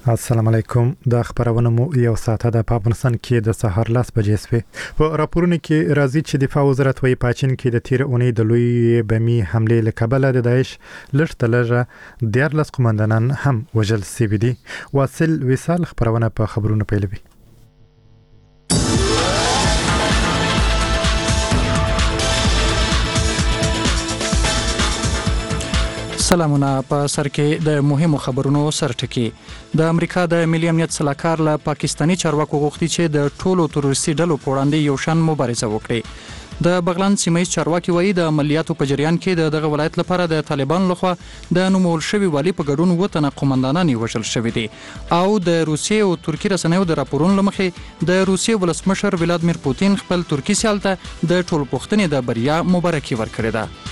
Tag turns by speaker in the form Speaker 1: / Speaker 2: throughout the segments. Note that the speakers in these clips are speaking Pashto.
Speaker 1: السلام علیکم. د خبرونه مو یو ساعته د افغانستان کې د سهار 10 بجې سوي. په راپورونه کې راځي چې دفاع وزارت وايي پاچین کې د تیر اونۍ د لوی بمی حمله له کبله د داعش لږ 14 قومندانان هم وژل شوي دي. واصل وصال خبرونه په خبرونه پیلوي.
Speaker 2: سلامونه. په سر کې د مهمو خبرونو سرټکی. د امریکا د ملي امنیت سلاکار له پاکستانی چارواکو غوښتي چې د ټولو تروریستي ډلو په وړاندې یو شان مبارزه وکړي. د بغلان سیمه چارواکي وایي د عملیاتو په جریان کې دغه ولایت لپاره د طالبان لخوا د نومول شوی والی په ګډون وطن قومندانان وژل شوی دي او د روسیې او ترکیې رسنیو د راپورونو لمخې د روسیې ولسمشر ولادیمیر پوتین خپل ترکی سیال ته د ټولپوښتنې د بریا مبارکي ورکړې ده.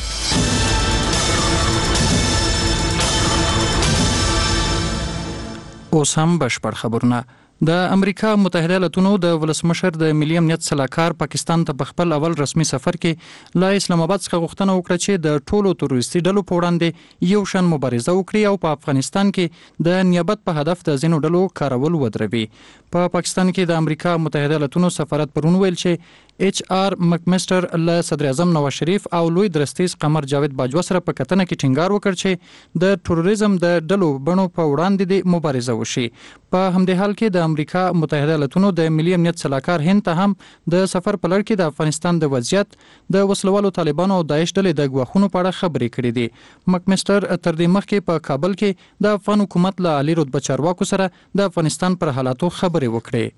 Speaker 2: اوس هم بشپړ خبرونه. د امریکا متحده ایالاتونو د ولسمشر د ملي امنیت سلاکار پاکستان ته په خپل اول رسمي سفر کې له اسلام آباد څخه غوښتنه وکړه چې د ټولو تروریستي ډلو په وړاندې یو شان مبارزه وکړي او په افغانستان کې د نیابت په هدف د ځینو ډلو کارول ودروي. په پاکستان کې د امریکا متحده ایالاتونو سفارت پرون ویل چې ایچ آر مکمستر له صدر اعظم نواز شریف او لوی درستیز قمر جاوید باجوا سره په کتنه کې ټینګار وکړ چې د تروریزم د ډلو بڼو په وړاندې د مبارزه وشي. په همدې حال کې د امریکا متحده ایالاتونو د ملي امنیت سلاکار هند ته هم د سفر په لړ کې د افغانستان د وضعیت د وسلوالو طالبانو او داعش ډلې د ګواښونو په اړه خبرې کړې دي. مکمستر تر دې مخکې په کابل کې د افغان حکومت له عالی رتبه چارواکو سره د افغانستان پر حالاتو خبرې وکړې.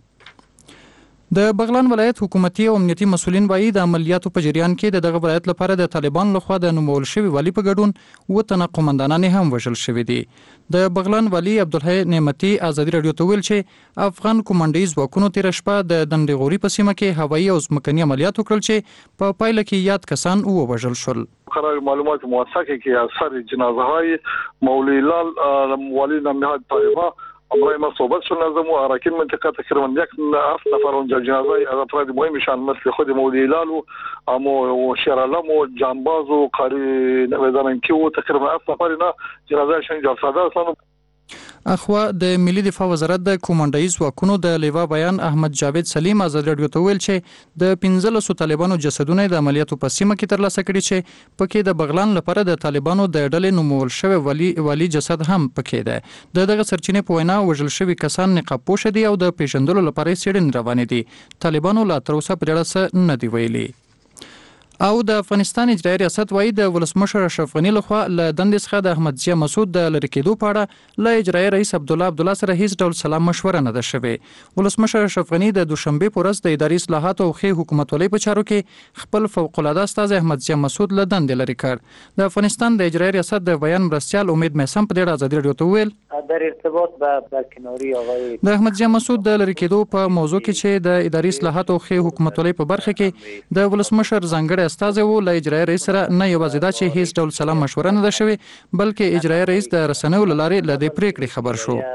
Speaker 2: د بغلان ولایت حکومتي او امنیتي مسولین وایي د عملیاتو په جریان کې دغه ولایت لپاره د طالبان لخوا د نومول شوی والی په ګډون وطن قومندانان هم وژل شوي دي. د بغلان والی عبدالحی نعمتي ازادي رادیو ته ویل چې افغان کومندي ځواکونو تیر شپه د دندغوري په سیمه کې هوایي او ځمکني عملیات وکړل چې په پایله کې یاد کسان ووژل شل.
Speaker 3: قرار معلومات موثقه که اثر جنازه های مولوی لال والی نمیاد طالبان امرای ما صحبت شد نظم و اراکین منطقه تقریبا 7 نفر اونجا جنازه افراد مهمشان مثل خود مولوی لال و شیرالم و جانباز و قاری نویداننکی و تقریبا 7 نفر اینا جنازهشون اینجا ساده اصلا.
Speaker 2: اخوا د ملي دفاع وزارت د کومندایي ځواکونو د لیوا بیان احمد جاوید سلیم ازادي رادیو ته ویل چې د 15 طالبانو جسدونه د عملیاتو په سیمه کې ترلاسه کړي چې پکې د بغلان لپاره د طالبانو د ډلې نومول شوی والی جسد هم پکې ده. دغه سرچینې په وینا وژل شوی کسان نقاب پوش دي او د پیژندلو لپاره څېړنې روانې دي. طالبانو لا تر اوسه په اړه څه نه دی ویلي. او د افغانستان اجرایي ریاست وایي د ولسمشر اشرف غني لخوا له دندې څخه د احمد ضیاء مسعود د لرې کېدو په اړه له اجرایي رئیس عبدالله سره هیڅ ډول سلام مشوره نه ده شوې. ولسمشر اشرف غني د دوشنبه په ورځ د اداري اصلاحاتو او ښې حکومتولۍ په چارو کې خپل فوق العاده استازی احمد ضیاء مسعود له دندې لرې کړ. د افغانستان د اجرایي ریاست د بیان مرستیال امید محسن په دې ازادي رادیو ته ویل
Speaker 4: در ارتباط به برکناری آقای
Speaker 2: د احمد ضیاء مسعود د لرې کېدو په موضوع کې چې د اداري اصلاحاتو او ښې حکومتولۍ په برخه کې د ولسمشر ځانګړی استازی و له اجرایي رئیس سره نه یوازې دا چې هیڅ ډول سلام مشوره نه ده شوې بلکې اجرایي رئیس د رسنیو له لارې له دې پریکړې خبر شو.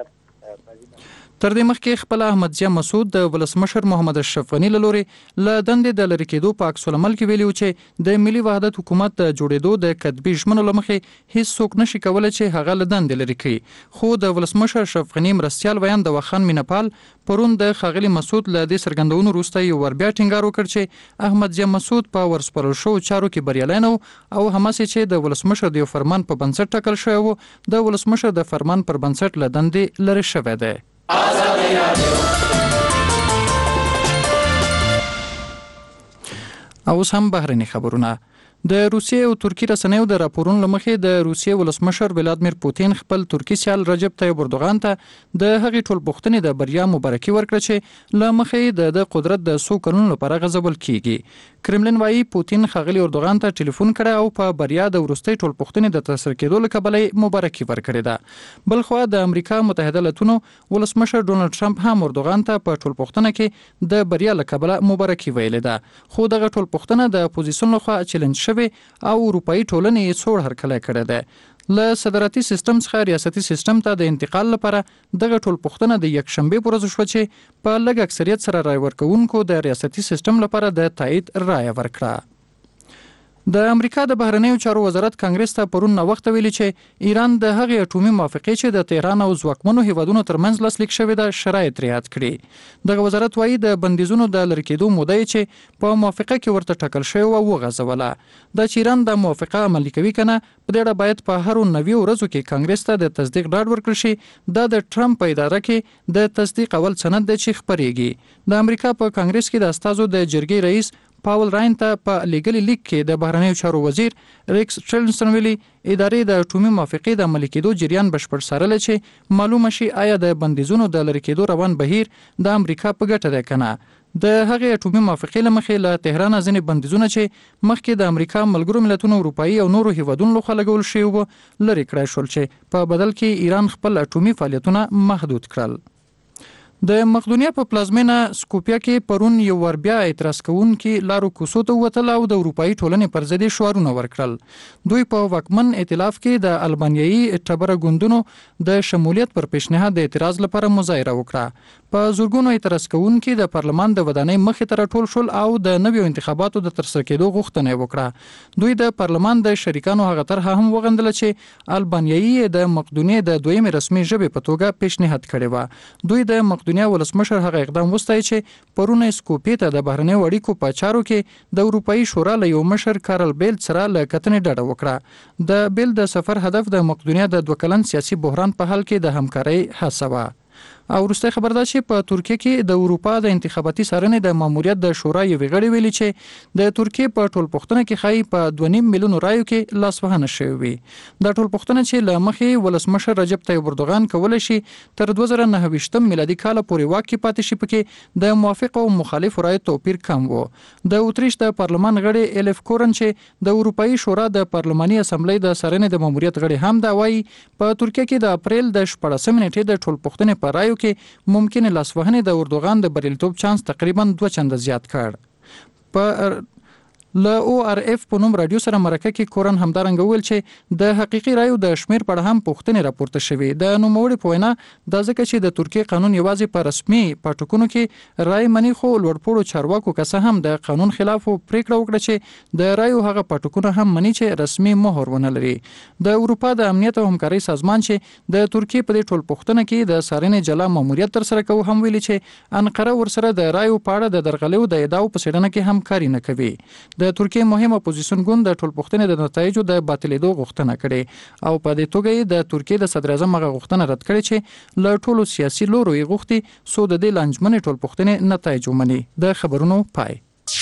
Speaker 2: تر دې مخکې خپل احمد ضیاء مسعود د ولسمشر محمد اشرف غني له لورې له دندې د لرې کېدو په عکس العمل کې ویلي و چې د ملي وحدت حکومت د جوړېدو د کتبي ژمنو له مخې هیڅ څوک نشي کولی چې هغه له دندې لرې کړي. خو د ولسمشر اشرف غني مرستیال ویان د وخان مینپال پرون د ښاغلي مسعود له دې څرګندونو وروسته یو ور بیا ټینګار وکړ چې احمد ضیاء مسعود په ورسپارل شوو چارو کې بریالی نه او هماسې چې د ولسمشر د یو فرمان پر بنسټ ټاکل شوی و د ولسمشر د فرمان پر بنسټ له دندې لرې شوی دی. اوس هم بهرني خبرونه. د روسیې او ترکیې رسنیو د راپورونو لمخې د روسیې ولسمشر ولادیمیر پوتین خپل ترکی سیال رجب طیب اردوغان ته د هغې ټولپوښتنې د بریا مبارکي ورکړه چې له مخې د قدرت د څو کلونو لپاره غځول کیږي. کرملین وایي پوتین ښاغلي اردوغان ته ټلیفون کړی او په بریا د وروستۍ ټولپوښتنې د ترسره کېدو له کبله مبارکي ورکړې ده. بلخوا د امریکا متحده ایالاتونو ولسمشر ډونالد ټرمپ هم اردوغان ته په ټولپوښتنه کې د بریا له کبله مبارکي ویلې ده. خو دغه ټولپوښتنه د اپوزیسیون لخوا چیلنج او اروپایي ټولنې یې څوړ هرکلی کړی دی. له صدارتي سیستم څخه ریاستي سیستم ته د انتقال لپاره دغه ټولپوښتنه د یکشنبې په ورځ شوه چې په لږ اکثریت سره رای ورکوونکو د ریاستي سیستم لپاره د تایید رایه ورکړه. د امریکا د بهرنیو چارو وزارت کانګرس ته پرون نو وخت ویلي چې ایران د هغې اټومي موافقې چې د تهران او ځواکمنو هیوادونو ترمنځ لاسلیک شوې ده شرایط رعایت کړي. دغه وزارت وایي د بندیزونو د لرې کېدو موده چې په موافقه کې ورته ټاکل شوې وه وغځوله. دا چې ایران د موافقه عملي کوي که نه په دې اړه باید په هرو 90 ورځو کې کانګرس ته د تصدیق ډاډ ورکړل شي. دا د ټرمپ په اداره کې د تصدیق اول سند دی چې خپرېږي. د امریکا په کانګرس کې د استازو د جرګې رئیس پاول راین ته په لیګلي لیک کې د بهرنیو چارو وزیر ریکس ټیلرسن ویلي ادارې د اټومي موافقې د عملي کېدو جریان بشپړ څارلی چې معلومه شي آیا د بندیزونو د لرې کېدو روان بهیر د امریکا په ګټه دی که نه. د هغې اټومي موافقې له مخې له تهران ځینې بندیزونه چې مخکې د امریکا ملګرو ملتونو اروپایي او نورو هیوادونو لخوا لګول شوي وو لرې کړای شول چې په بدل کې ایران خپل اټومي فعالیتونه محدود کړل. د مقدونیه په پلازمینه سکوپیا کې پرون یو ور بیا اعتراض کوونکي لارو کوڅو ته ووتل او د اروپایي ټولنې پر ضد شعارونه ورکړل. دوی په واکمن ائتلاف کې د البانیایي ټبره ګوندونو د شمولیت پر پیشنهاد د اعتراض لپاره مظاهره وکړه. په زورګونو اعتراض کوونکي د پارلمان د ودانۍ مخې ته راټول شول او د نویو انتخاباتو د ترسره کېدو غوښتنه یې وکړه. دوی د پارلمان د شریکانو هغه طرحه هم وغندله چې البانیایي د مقدونیې د دویمې رسمي ژبې په توګه پیشنهاد کړی و. دوی د مقدونیه ولسمشر هغه اقدام وستایي چې پرون سکوپیا ته د بهرنیو اړیکو په چارو کې د اروپایي شورا له یو مشر کارل بیل سره له کتنې ډډه وکړه. د بیل د سفر هدف د مقدونیه د 2 کلن سیاسي بحران په حل کې د همکارۍ هڅه وه. او وروستی خبر دا چې په ترکیه کې د اروپا د انتخاباتي څارنې د ماموریت د شورا یو غړي ویلي چې د ترکیه په ټولپوښتنه کې ښایي په 2.5 میلیون رایو کې لاسوهنه شوې وي. دا ټولپوښتنه چې له مخې ولسمشر رجب طیب اردوغان کولی شي تر 2029 میلادي کال پورې واک کې پاتې شي پکې د موافق او مخالف رایو توپیر کم و. د اتریش د پارلمان غړي الف کورن چې د اروپایي شورا د پارلماني اسمبلی د څارنې د ماموریت غړي هم دا وایي په ترکیه کې د اپریل د 14 نیټې د ټولپوښتنې په رایو کې ممکن لاسوهنې د اردوغان د بریالیتوب چانس تقریبا 2 چنده زیات کړ. په له او ار اف په نوم رادیو سره مرکه کې کورن همدارنګ ویل چې د حقيقي رایو د شمیر په اړه هم پوښتنې راپورته شوې. د نوموړي په وینا د ځکه چې د ترکیه قانون یوازې په رسمي پټکونو کې رای منی خو لوړپوړو چارواکو کسه هم د قانون خلاف پریکړه وکړه چې د رایو هغه پټکونه هم منی چې رسمي مهر ونه لري. د اروپا د امنیت او همکارۍ سازمان چې د ترکیه په دې ټولپوښتنه کې د څارنې جلا ماموریت تر سره کوي هم ویلي چې انقره ورسره د رایو په اړه د درغلیو د ادعاو په څېړنه کې همکاري نه کوي. د ترکیه مهم اپوزیشن ګوند د ټولپوښتنې د نتایجو د باطلېدو غوښتنه کړې او په دې توګه د ترکیه د صدر اعظم هغه غوښتنه رد کړې چې له ټولو سیاسي لورو یې غوښتي سو د دې لانجمنې ټولپوښتنې نتایج ومني. د خبرونو پای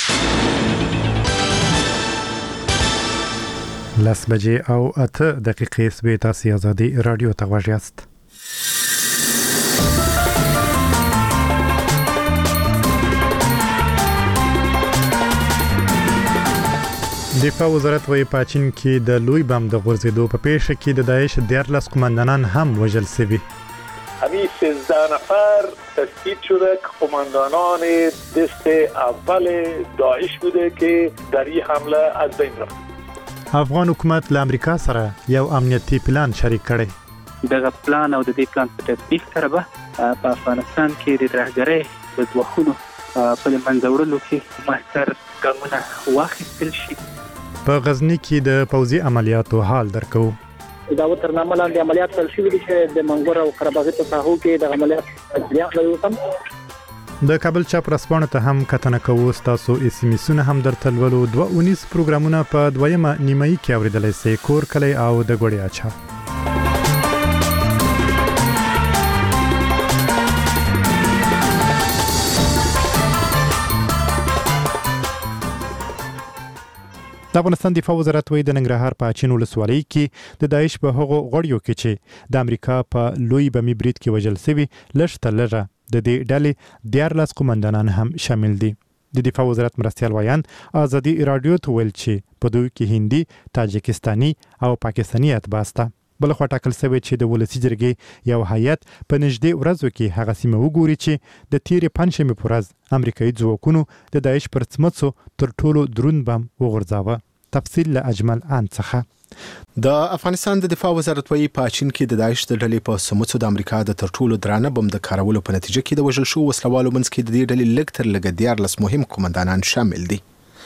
Speaker 1: 10 بجې او 8 دقیقې سوي تاسو ازادي رادیو ته غواړئ یاست. دفاع وزارت وایي په چین کې د لوی بم د غورځېدو په پیښه کې د داعش 14 قماندانان هم وژل شوي.
Speaker 5: همین 13 نفر تثبیت شده که قماندانان دست اول داعش بوده که در این حمله از بین رفت.
Speaker 1: افغان حکومت له امریکا سره یو امنیتي پلان شریک کړي.
Speaker 6: دغه پلان او د دې پلان په تطبیق سره به په افغانستان کې د ترهګرۍ د دوښونو په منځ وړلو کې مؤثر ګامونه واخیستل شي.
Speaker 1: په غزنی کې د پوځي عملیاتو حال درکو.
Speaker 4: دا وترنامه لاندې عملیات پیل شوي دي چې د منګور او قره‌باغي په ساحو کې د عملیات اجرا کوي.
Speaker 1: د کابل چاپ رسپانه ته هم کتنه کوو. تاسو اس ام اسونه هم درته ولولو. 219 پروګرامونه په دویمه نیمایي کې اوریدلای شئ. کور کلی او د ګوړیا چا. د افغانستان دفاع وزارت وایي د ننګرهار په اچین ولسوالۍ کې د داعش په هغو غړیو کې چې د امریکا په لوی بمي برید کې وژل شوي لږ تر لږه د دې ډلې 14 قومندانان هم شامل دي. د دفاع وزارت مرستیال وایان ازادي رادیو ته ویل چې په دوی کې هندي، تاجکستاني او پاکستاني اتباسته. بل خو ټاکل شوی چې د ولسی جرګې یو هیئت په نږدې ورځو کې هغه سیمه وګوري چې د تیرې پنځمې پر ورځ امریکایي ځواکونو د داعش پر څمڅو تر ټولو دروند بم وغورځاوه. تفصیل له اجمل ان څخه.
Speaker 7: د افغانستان د دفاع وزارت وایي په چین کې د داعش د ډلې په سمڅو د امریکا د تر ټولو درانه بم د کارولو په نتیجه کې د وژل شو وسلوالو منځ کې د دې ډلې لږ تر لږه 14 مهم قومندانان شامل دي.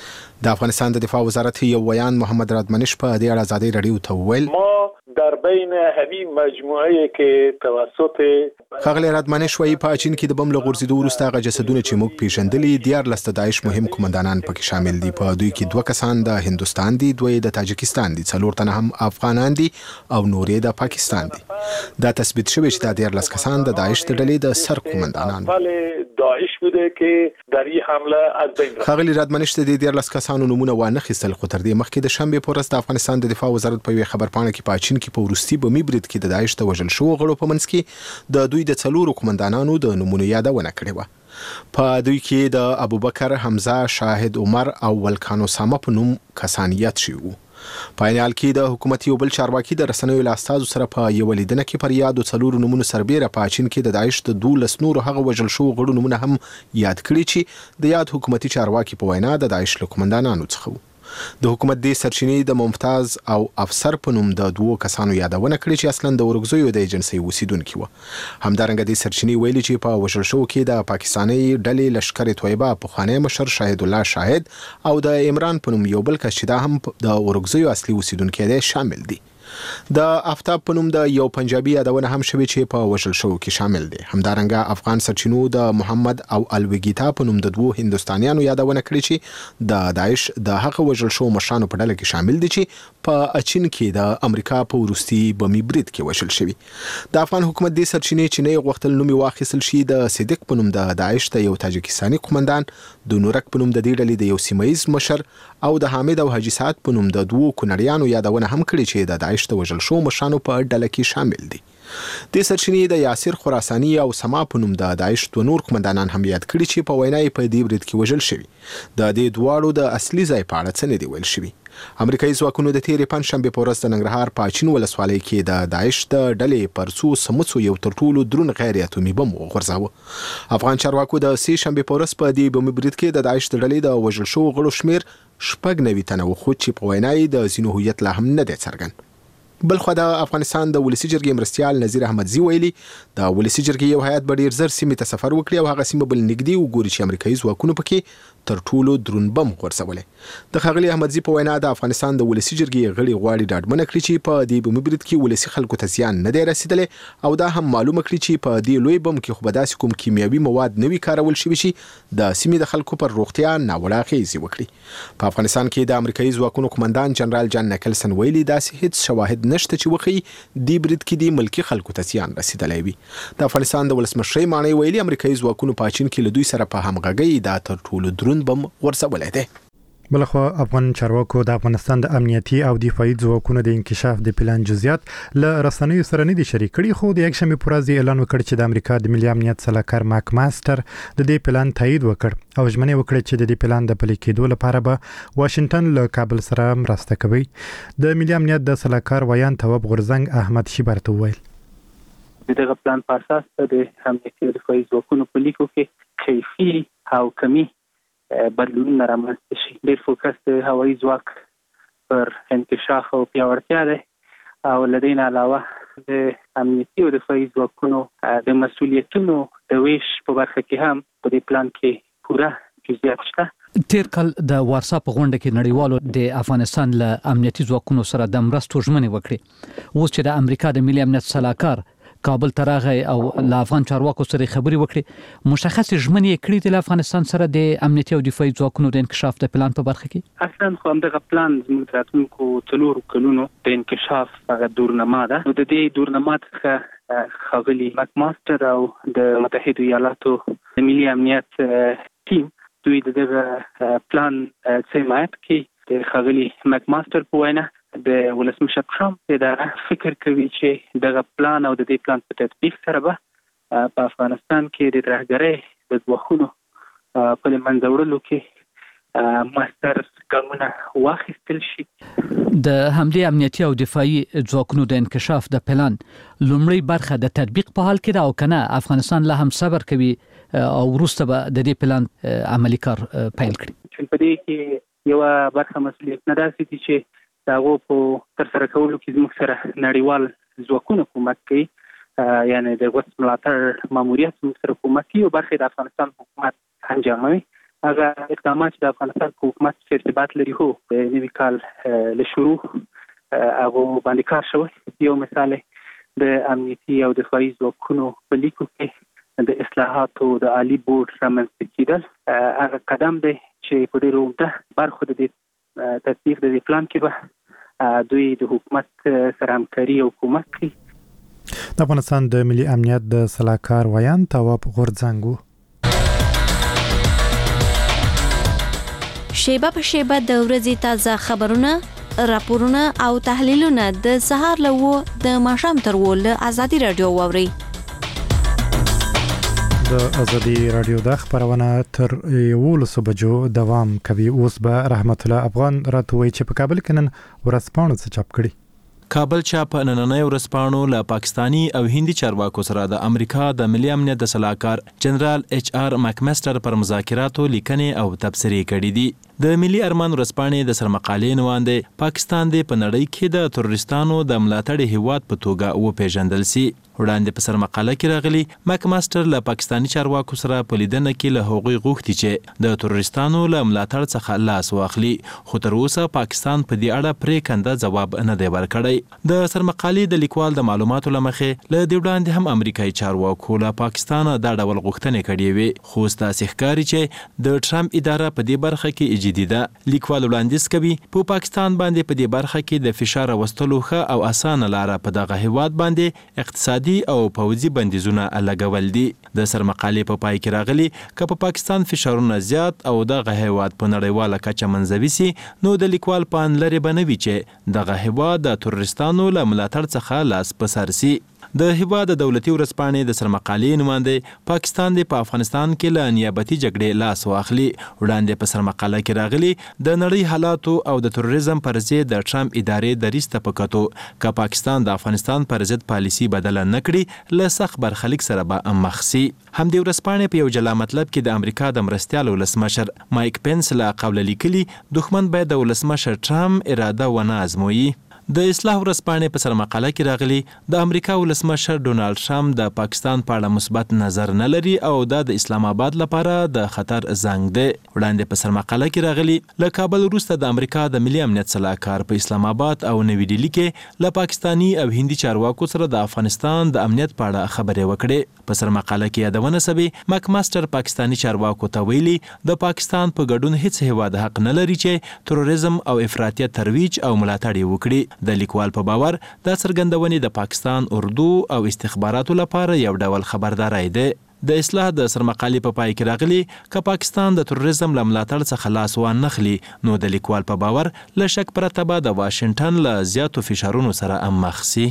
Speaker 7: د افغانستان د دفاع وزارت یو ویان محمد رادمنش په دې اړه ازادي رادیو ته وویل
Speaker 5: ما در بین همین مجموعه که توسط
Speaker 7: خغلی رادمنش وایي په چین کې د بم له غورځېدو وروسته هغه جسدونه چې موږ پیژندلي 14 د داعش مهم قومندانان پکې شامل دي. په دوی کې 2 کسان د هندوستان دي، 2 د تاجکستان دي، 4 تنه هم افغانان دي او نور د پاکستان دي. دا تثبیت شوی چې د 14 کسان د داعش د ډلې د سر قومندانان
Speaker 5: داعش بوده که در این حمله از بین رفت.
Speaker 7: خغلی رادمنش د 14 کسانو نمونه وانه خیستل، خو تر دې مخکې د شنبه په ورځ د افغانستان د دفاع وزارت په خبرپاڼه کې په چین کې په وروستي بمي برید کې د داعش د وژل شوو غړو په منځ کې د دوی د 4 قومندانانو د نمونه یادونه کړې وه. په دوی کې د ابوبکر، حمزه، شاهد عمر او ولکان اسامه په نوم کسان یاد شوي وو. په عین کې د حکومت یو بل چارواکي د رسنیو له استازو سره په یو لیدنه کې پر یادو 4 نمونه سربېره په چین کې د داعش د 12 نورو هغه وژل شوو غړو نمونه هم یاد کړي چې د یاد حکومتي چارواکي په وینا د داعش له قومندانانو څخه وو. د حکومت د سرچینې د ممتاز او افسر په نوم د 2 کسانو یادونه کړې چې اصلا د ورغزیو د ایجنسۍ اوسیدونکي وو. همدارنګه د سرچینې ویلي چې په وژل شوو کې د پاکستاني ډلې لشکر طیبه پخوانی مشر شاهد الله شاهد او د عمران په نوم یو بل کس چې دا هم د ورغزیو اصلي اوسیدونکي دي شامل دي. د آفتاب په نوم د یو پنجابي یادونه هم شوی چې په وژل شوو کې شامل دي. همدارنګه افغان سرچینو د محمد او الویګیتا په نوم د 2 هندوستانیانو یادونه کړې چې د داعش د هغه وژل شوو مشرانو په ډله کې شامل دي چې په چین کې د امریکا په وروستي بمي برید کې وژل شوي. د افغان حکومت د سرچینې چې نه غوښتل نوم واخیستل شي د صدیق په نوم د داعش د یو تاجکستاني قومندان، د نورک په نوم د دې ډلې د یو سیمایي مشر او د حامد او حاجی سعد په نوم د 2 کونړیانو یادونه هم کړې چې د داعش د وژل شوو مشرانو په ډله کې شامل دي. د سرچینې د یاسر خراساني او سما په نوم د داعش 2 نور قومندانان هم یاد کړي چې په وینا په دې برید کې وژل شوي. د دې دواړو د اصلي ځای په اړه څه نه دی ویل شوي. امریکایي ځواکونو د تیرې پنځشنبه په ورځ د ننګرهار په چین ولسوالۍ کې د داعش د ډلې پر څو سمڅو یو تر ټولو درون غیر اتومي بم وغورځاوه. افغان چارواکو د سې شنبه په ورځ په دې بم برید کې د داعش د ډلې د وژل شوو غړو شمیر 90 تنه و، خو چې په وینا د ځینو هویت لا هم نه دی څرګند. بلخو د افغانستان د ولسی جرګې مرستیال نذیر احمدزي ویلي د ولسی جرګې یو هیئت به ډیر زر سیمې ته سفر وکړي او هغه سیمه بل نږدې وګوري چې امریکایي ځواکونو پکې تر ټولو درون بم غورځولې. د ښاغلي احمدزي په وینا د افغانستان د ولسی جرګې غړي غواړي ډاډمنه کړي چې په دې بم برید کې ولسی خلکو ته زیان نه دی رسیدلی او دا هم معلومه کړي چې په دې لوی بم کې خو به داسې کوم کیمیاوي مواد نه وي کارول شوي چې د سیمې د خلکو پر روغتیا ناوړه اغېزې وکړي. په افغانستان کې د امریکایي ځواکونو قومندان جنرال جان نیکلسن ویلي داسې هیڅ شواهد نشته چې وښیي دې برید کې د ملکي خلکو ته زیان رسیدلی وي. د افغانستان د ولسمشر مانی ویلي امریکایي ځواکونو په چین کې له دوی سره په همغږۍ دا تر ټولو دروند بم ورسولی دی.
Speaker 1: بلخوا افغان چارواکو د افغانستان د امنیتي او دفاعي ځواکونو د انکشاف د پلان جزئیات له رسنیو سره نه دي شریک کړي، خو د یکشنبه پر ورځ اعلان وکړ چې د امریکا د ملي امنیت سلاکار ماک ماستر د دې پلان تایید وکړ او ژمنه وکړه چې د دې پلان د پلي کېدو لپاره به واشنگټن له کابل سره مرسته کوي. د ملي امنیت د سلاکار ویان تواب غورزنګ احمد شیبر ته وویل
Speaker 6: دغه پلان په اساس د امنیتي او دفاعي ځواکونو په لیکو کې کیفي او کمی بدلون رامنځته شي. ډېر فوکس د هوایي ځواک پر انکشاف او پیاوړتیا دی او له دې نه علاوه د امنیتي او دفاعي ځواکونو د مسؤلیتونو د ویش په برخه کې هم په دې پلان کې پوره جزئیات شته.
Speaker 8: تیر کال د وارسا په غونډه کې نړیوالو د افغانستان له امنیتي ځواکونو سره د مرستو ژمنې وکړې. اوس چې د امریکا د ملي امنیت سلاکار کابل ته راغی او له افغان چارواکو سره خبرې وکړي، مشخص ژمنې یې کړې دي له افغانستان سره د امنیتي او دفاعي ځواکونو د انکشاف د پلان په برخه کې.
Speaker 6: اصلا خو همدغه پلان زموږ راتلونکو 4 کلونو د انکشاف هغه دورنما ده. نو د دې دورنما څخه ښاغلي ماک ماستر او د متحده ایالاتو د ملي امنیت ټیم دوی دغه پلان حمایت کوي. د ښاغلي ماک ماستر په وینا د ولسمشر ټرمپ اداره فکر کوي چې دغه پلان او د دې پلان په تطبیق سره به په افغانستان کې د ترهګرۍ د ځواکونو په منځ وړلو کې ماستر ګامونه واخیستل شي.
Speaker 8: د همدې امنیتي او دفاعي ځواکونو د انکشاف د پلان لومړی برخه د تطبیق په حال کې ده او کنه افغانستان له هم صبر کوي او وروسته به د دې پلان عملی کار پیل کړي.
Speaker 6: چې په دې کې یو برخه مسؤلیت نه داسې دي چې داغه په تر سره کولو کې زموږ سره نړیوال ځواکونه کومک کوي، یعنی د وسط ملاتړ ماموریت زموږ سره کومک کوي او برخه د افغانستان حکومت انجاموي. هغه اقدامات د افغانستان حکومت په ارتباط لري هو د نوي کال له شروع هغه باندې کار شوی. یو مثال د امنیتي او دفاعي ځواکونو په لیکو کې د اصلاحاتو د عالی بورډ رامنځته کېدل هغه قدم دی چې په ډېرو عمده برخو د تطبیق د پلان کې به دوی د حکومت سره همکاري او کومک کوي.
Speaker 1: د افغانستان د ملي امنیت د سلاکار ویان تواب غورځنګ
Speaker 9: شیبه په شیبه د ورځې تازه خبرونه، راپورونه او تحلیلونه د سهار له د ماښام تر له ازادي رادیو واوري.
Speaker 1: د ازادي رادیو د خبرونه تر 11 بجو دوام کوي. اوس به رحمت الله افغان راتوي چې په کابل کې نن ورځپاڼه څه چاپ کړي.
Speaker 10: کابل چاپ نننۍ ورځپاڼو له پاکستانی او هندي چارواکو سره د امریکا د ملي امنیت د سلاکار جنرال ایچ آر مکمسټر پر مذاکراتو لیکنې او تبصرې کړي دي. د ملي ارمان ورځپاڼې د سرمقالې نوانده پاکستان د په نړۍ کې د تروریستانو د ملاتړ هیواد په توګه وپیژندل سي. وړاندې په سرمقاله کې راغلي مکمسټر له پاکستانی چارواکو سره په لیدنه کې له هغوی غوښتي چې د تروریستانو له ملاتړ څخه لاس واخلي، خو تر اوسه پاکستان په دې اړه پریکنده ځواب نه دی ورکړی. د سرمقالې د لیکوال د معلوماتو لمخې له دې وړاندې هم امریکایي چارواکو له پاکستان دا ډول غوښتنې کړې وي، خو ستاسې ښکاري چې د ټرمپ اداره په دې برخه کې جدي ده. لیکوال وړاندیز کوي په پاکستان باندې په دې برخه کې د فشار راوستلو ښه او اسانه لاره په دغه هیواد باندې اقتصادي او پوځي بندیزونه لګول دي. د سرمقالې په پای کې راغلي که په پاکستان فشارونه زیات او دغه هیواد په نړیواله کچه منځوي سي، نو د لیکوال پان لري بنوي چې دغه هیواد د تروریستانو له ملاتړ څخه لاس په سر سي. د هیواد د دولتي ورځپاڼې د سرمقالې نوماندې پاکستان د په افغانستان کې له نیابتي جګړې لاس واخلي. وړاندې په سرمقاله کې راغلي د نړۍ حالاتو او د تروریزم پر ضد د ټرمپ ادارې دریسته په کتو که پاکستان د افغانستان پر ضد پالیسي بدله نه کړي له سخت برخلیک سره به مخ سي. همدې ورځپاڼې په یو جلا مطلب کې د امریکا د مرستیال ولسمشر مایک پنس له قوله لیکلي دښمن باید د ولسمشر ټرمپ اراده ونه ازموي. د اصلاح ورځپاڼې په سرمقاله کې راغلي د امریکا ولسمشر ډونالد ټرمپ د پاکستان په اړه مثبت نظر نه لري او دا د اسلام آباد لپاره د خطر زنګ دی. وړاندې په سرمقاله کې راغلي له کابل وروسته د امریکا د ملي امنیت سلاکار په اسلام آباد او نوي ډیلي کې له پاکستانی او هندي چارواکو سره د افغانستان د امنیت په اړه خبرې وکړې. په سرمقاله کې یادونه شوې مکمسټر پاکستانی چارواکو ته ویلي د پاکستان په ګډون هیڅ هیواد حق نه لري چې تروریزم او افراطیت ترویج او ملاتړ وکړي. د لیکوال په باور دا څرګندونې د پاکستان اردو او استخباراتو لپاره یو ډول خبرداري ده. د اصلاح د سرمقالې په پای کې راغلي که پاکستان د تروریزم له ملاتړ څخه لاس وانخلي، نو د لیکوال په باور له شک پرته به د واشنگټن له زیاتو فشارونو سره مخ سي.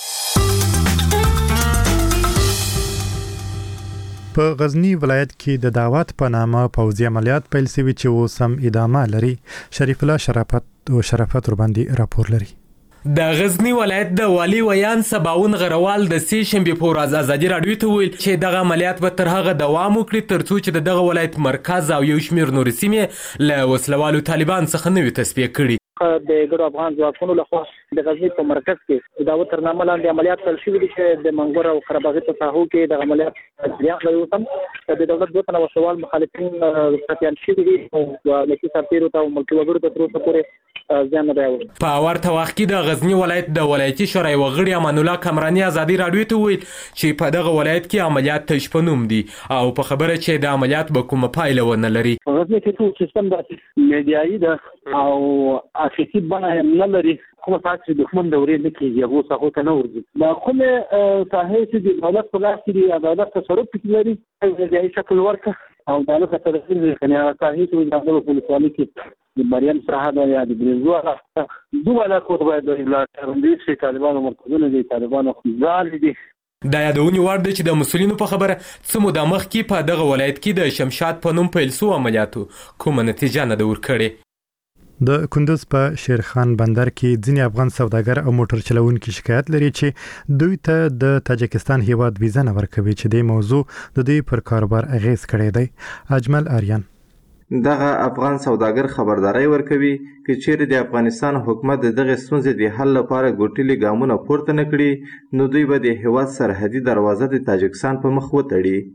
Speaker 1: په غزنی ولایت کې د دعوت په نامه پوځي عملیات پیل شوي چې اوس هم ادامه لري. شریف الله شرافت ورباندې راپور لري.
Speaker 11: د غزنی ولایت د والی ویان سباون غروال د سې شنبې په ورځ ازادي راډیو ته ویل چې دغه عملیات به تر هغه دوام وکړي تر څو چې دغه ولایت مرکز او یو شمېر نورې سیمې له وسلوالو طالبان څخه نوي تصفیه کړي.
Speaker 4: د ګډو افغان ځواکونو لخوا د غزنی په مرکز کې د ترنامه لاندې عملیات پیل شوي دي چې د منګور او قرهباغي په ساحو کې د عملیات جریان لري. اوس د دولت دوه تنه وسوال مخالفین ټپیان شوي دي او لکه سرتیرو ته او ملکي وګړو ته تر اوسه پورې زیان نه دی اوړی.
Speaker 11: په ورته وخت کې د غزنی ولایت د ولایتي شورای وغړي امان الله کمرانی ازادي راډیو ته ویل چې په دغه ولایت کې عملیات تش په نوم دي او په خبره چې د عملیات به کومه پایله ونه لري.
Speaker 4: غزنی کې ټول سیستم د میډیایي ده او اساسي بڼه نه لري. کومه ساعت چې دښمن دورې نه کېږي هغو ساحو ته نه ورځي. دا کومې ساحې چې د دولت په لاس کې دي دولت تصرف پکې لري میډیایي شکل ورکړه او دولت ته تدخل کنه هغه ساحې چې د دولت په ولسوالۍ کې د مریم ساحه ده یا د برزو دوه علاقو باید د لاټرندې شي طالبانو مرکزونه دي طالبانو ځال دي.
Speaker 11: دا یادونې وړ ده چې د مسولینو په خبره څه موده مخکې په دغه ولایت کې د شمشاد په نوم پیل شوو عملیاتو کومه نتیجه نه ده ورکړې.
Speaker 1: د کندوز په شیرخان بندر کې ځینې افغان سوداګر او موټر چلوونکي شکایت لري چې دوی ته د تاجکستان هیواد ویزه نه ورکوي چې د موضوع د دوی پر کاروبار اغیز کړی دی. اجمل آریان
Speaker 12: دغه افغان سوداګر خبرداري ورکوي چې چیرې د افغانستان حکومت دغه ستونزې د حل لپاره ګوټلي ګامونه پورته نه کړي نو دوی به د هیواد سرحدي دروازه د تاجکستان په مخ وتړي.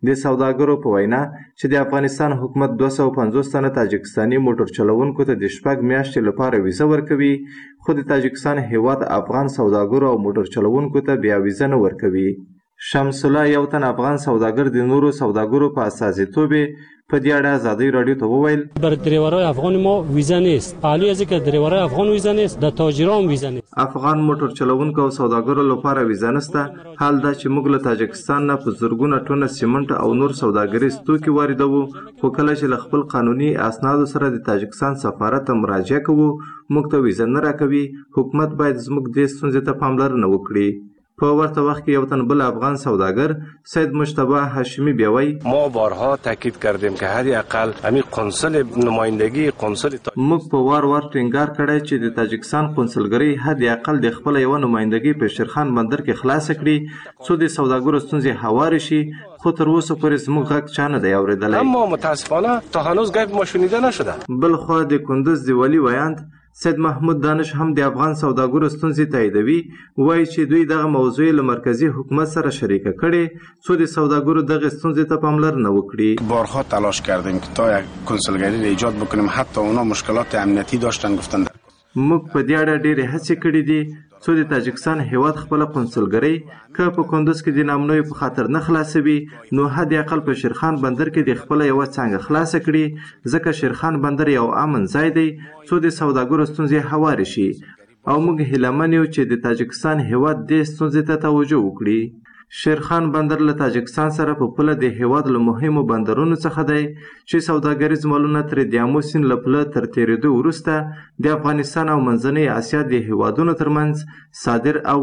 Speaker 12: د سوداګرو په وینا چې د افغانستان حکومت 250 تنه تاجکستاني موټر چلوونکو ته د شپږ میاشتې لپاره ویزه ورکوي، خو د تاجکستان هیواد افغان سوداګرو او موټر چلوونکو ته بیا ویزه نه ورکوي. شمس الله یو تن افغان سوداګر د نورو سوداګرو په اساسیتوب په دې اړه ازادي رادیو ته وویل:
Speaker 13: بر دریورای افغان ما ویزا نیست، پهلوی از اینکه دریورای افغان ویزا نیست، د تاجران ویزا نیست.
Speaker 12: افغان موټر چلوونکو او سوداګرو لپاره ویزا نشته. حال دا چې موږ له تاجکستان نه په زرګونه ټنه سیمنټ او نور سوداګریز توکي واردوو، خو کله چې له خپل قانوني اسنادو سره د تاجکستان سفارت ته مراجعه کوو موږ ته ویزا نه راکوي. حکومت باید زموږ دې ستونزې ته پاملرنه وکړي. په ورته وخت کې یو تن بل افغان سوداګر سید مجتبی هاشمی بیا وایي:
Speaker 14: ما بارها تاکید کردیم که حداقل همین قنصل نمایندگی قنصل
Speaker 12: موږ په وار ټینګار کړی چې د تاجکستان قنصلګرۍ حداقل د خپل یو نمایندګي په شیرخان بندر کې خلاص کړي څو د سوداګرو ستونزې هوارې شي، خو تر اوسه پورې زموږ غږ چا نه دی اورېدلی.
Speaker 14: اما متاسفانه تا هنوز غږ ما شنیده نشده.
Speaker 12: بل خو د کندوز د ولی ویاند سید محمود دانش هم د افغان سوداګرو ستونزې تاییدوي، وایي چې دوی دغه موضوع له مرکزی حکومت سره شریکه کړي څو د سوداګرو دغه ستونزې ته پاملرنه وکړي.
Speaker 14: بارها تلاش کردیم که تا یک کنسولگری را ایجاد بکنیم، حتی اونا مشکلات امنیتی داشتن گفتن.
Speaker 12: موږ په دې اړه ډېرې هڅې کړې دي څو د تاجکستان هیواد خپل قنصلګرۍ که په کندوز کې د نامنوي په خاطر نه خلاصوي نو حداقل په شیرخان بندر کې د خپل یو څنګه خلاص کړي، ځکه شیرخان بندر یو امن ځای دی څو د سوداګرو ستونزې هوارې شي. او موږ هیلهمن یو چې د تاجکستان هیواد دې ستونزې ته توجه وکړي. شیرخان بندر له تاجکستان سره په پوله د هیواد له مهمو بندرونو څخه دی چې سوداګریز مالونه تر د آمو سیند له پوله تر تېرېدو وروسته د افغانستان او منځنۍ اسیا د هیوادونو ترمنځ صادر او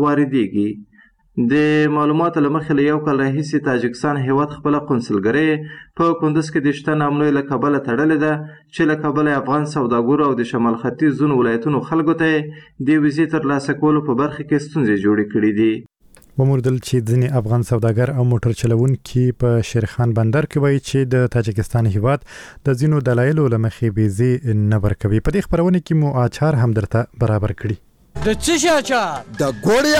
Speaker 12: واردېږي. د معلوماتو له مخې له یو کال راهیسې تاجکستان هیواد خپله قنصلګرۍ په کندوز کې د شته نامنوي له کبله تړلې ده چې له کبله افغان سوداګرو او د شمال ختیځ ځینو ولایتونو خلکو ته د ویزې ترلاسه کولو په برخه کې ستونزې جوړې کړې دي.
Speaker 1: وموردل چې ځینې افغان سوداګر او موټر چلوونکي په شیرخان بندر کې وایي چې د تاجکستان هیواد د ځینو دلایلو له مخې ویزې نه ورکوي. په دې خپرونه کې مو اچار هم درته برابر کړي.
Speaker 15: د څه شي اچار؟ د ګوړې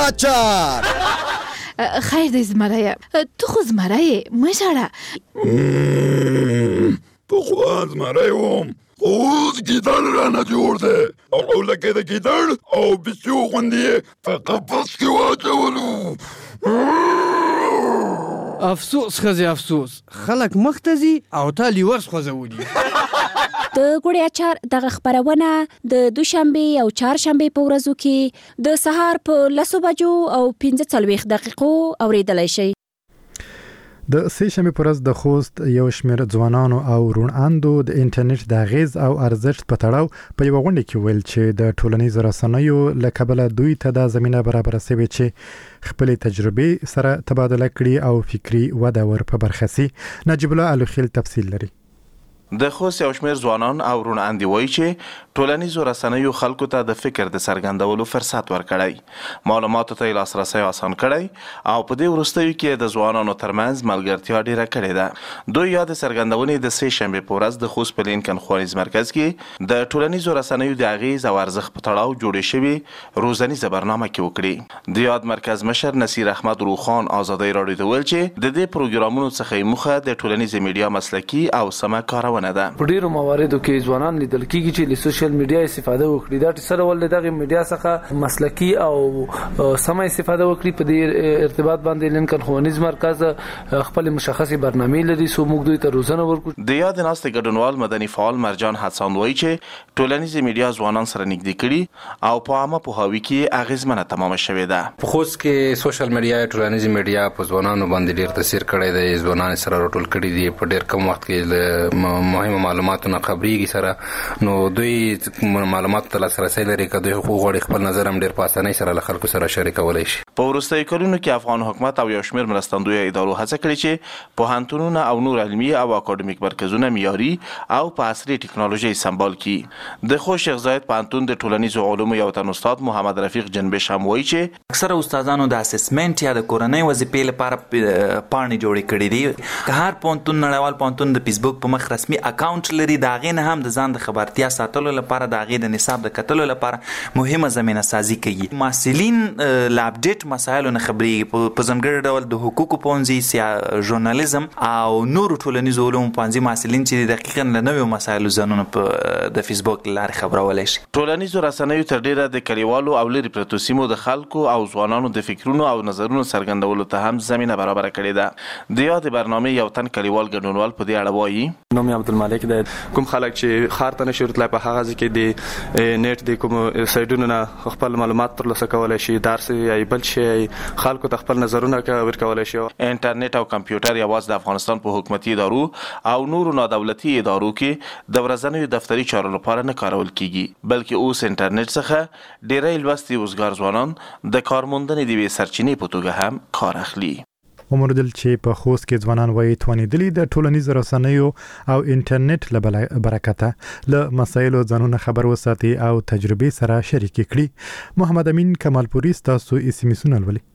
Speaker 15: اچار.
Speaker 16: خیر دې زمرایه، تو خو زمرایه مشاړه.
Speaker 17: په خو زمرایه وم، اوس ګیدړ رانه جوړ دی او لکه د ګیدړ او بچو غوندې په قفس کې واچولو.
Speaker 15: افسوس ښځې افسوس، خلک مخ ته ځي او تا لیور خوځولي.
Speaker 18: د ګوړې اچار دغه خپرونه د دوشنبې او چهارشنبې په ورځو کې د سهار په 10 بجو او 45 دقیقو اوریدلی شئ.
Speaker 1: د سه شنبه پر ورځ د خوست یو شمېر ځوانانو او روڼاندو د انټرنیټ د اغیز او ارزښت په تړاو په یو غونډه کې ویل چې د ټولنیزو رسنیو له کبله دوی ته د زمينه برابر شوی چې خپل تجربې سره تبادله کړي او فکری وده ور په برخه سي. نجیب الله الوخیل تفصیل لري.
Speaker 19: د خوست یو شمېر ځوانان او روڼاندي وایي چې ټولنیزو رسنیو خلکو ته د فکر د څرګندولو فرصت ورکړی، معلوماتو ته لاسرسی آسان کړی او په دې وروستیو کې د ځوانانو ترمنځ ملګرتیا ډیره کړې ده. دوی یا د څرګندونې د سه شنبې په ورځ د خوست په لینکن ښوونیز مرکز کې د ټولنیزو رسنیو د اغیز او ارزښت په تړاو جوړې شوې روزنیزه برنامه کې وکړي. د یاد مرکز مشر نصیر احمد روخان ازادي رادیو ته ویل چې د دې پروګرامونو څخه موخه د ټولنیزې میډیا مسلکي او سمه کارونه ده.
Speaker 20: په ډیرو مواردو کې ځوانان لیدل کیږي چې له سوشل میډیا استفاده وکړي. دا سره ول دغه میډیا څخه مسلکي او سمه استفاده وکړي. په دې ارتباط باندې لینکن ښوونیز مرکز خپل مشخصي برنامې لري سو موږ دوی ته روزنه ورکړو.
Speaker 19: د یاد ناستې ګډونوال مدني فعال مرجان حسن وایي چې ټولنیزې میډیا ځوانان سره نږدې کړي او په عامه پوهاوي کې اغیزمنه تمامه شوې ده.
Speaker 21: په خوست کې سوشل میډیا ټولنیزې میډیا په ځوانانو باندې ډیر تاثیر کړی دی. ځوانان سره راټول کړي دي په ډیر کم وخت کې مهمه معلوماتونه خبريږي سره، نو دوی معلومات ته لاسرسی لري که دوی خو غواړي خپل نظر هم ډیر په اسانۍ سره له خلکو سره شریکولی شي.
Speaker 19: په وروستیو کلونو کې افغان حکومت او یو شمېر مرستندویه ادارو هڅه کړې چې پوهنتونونه او نور علمي او اکاډمیک مرکزونه معیاري او په عصري ټکنالوژي سمبال کړي. د خوست شیخ زاید پوهنتون د ټولنیزو علومو یو تن استاد محمد رفیق جنبش هم وایي چې
Speaker 22: اکثره استادانو د اسسمنټ یا د کورنۍ وظیفې لپاره پاڼې جوړې کړې دي. که هر پوهنتون نړیوال پوهنتون د فیسبوک په مخ رسمي رسمي اکاونټ لري دا غي نه هم د ځان د خبرتیا ساتلو لپاره دا غي د نصاب د کتلو لپاره مهمه زمينه سازي کوي محصلین لا اپډیټ مسایلو نه خبري په ځانګړي ډول د حقوقو پونځي ژورنالیزم او نور ټولنیزو علومو پونځي محصلین چې دقیقاً له نوو مسایلو ځانونه په د فیسبوک لارې خبرولای شي
Speaker 19: ټولنیزو رسنیو تر ډیره د کلیوالو او لري پرتو سیمو د خلکو او ځوانانو د فکرونو او نظرونو څرګندولو ته هم زمينه برابر کړې ده د یاد برنامه یو تن کلیوال ګډونوال په دې اړه وایي
Speaker 2: نوم عبدالمالک دی کوم خلک چې خار ته نشي ورتلای په هغه ځکه د نیټ د کوم سایډونو نه خپل معلومات ترلاسه کولای شي درس یا بل شي خلکو ته خپل نظرونه ورکولای شي
Speaker 19: انټرنیټ او کمپیوټر یوازې د افغانستان په حکومتي ادارو او نورو نادولتي ادارو کې د ورځنیو دفتري چارو لپاره نه کارول کیږي بلکې اوس انټرنیټ څخه ډېری لوستي وزګار ځوانان د کارموندنې د وی سرچینې په توګه هم کار اخلي
Speaker 1: ومردل چې په خوست کې ځوانان وایي توانیدلی د ټولنیزو رسنیو او انټرنیټ له برکته له مسایلو ځانونه خبر وساتي او تجربې سره شریک کړي محمد امین کمالپوري تاسو اسمیسونه ولولئ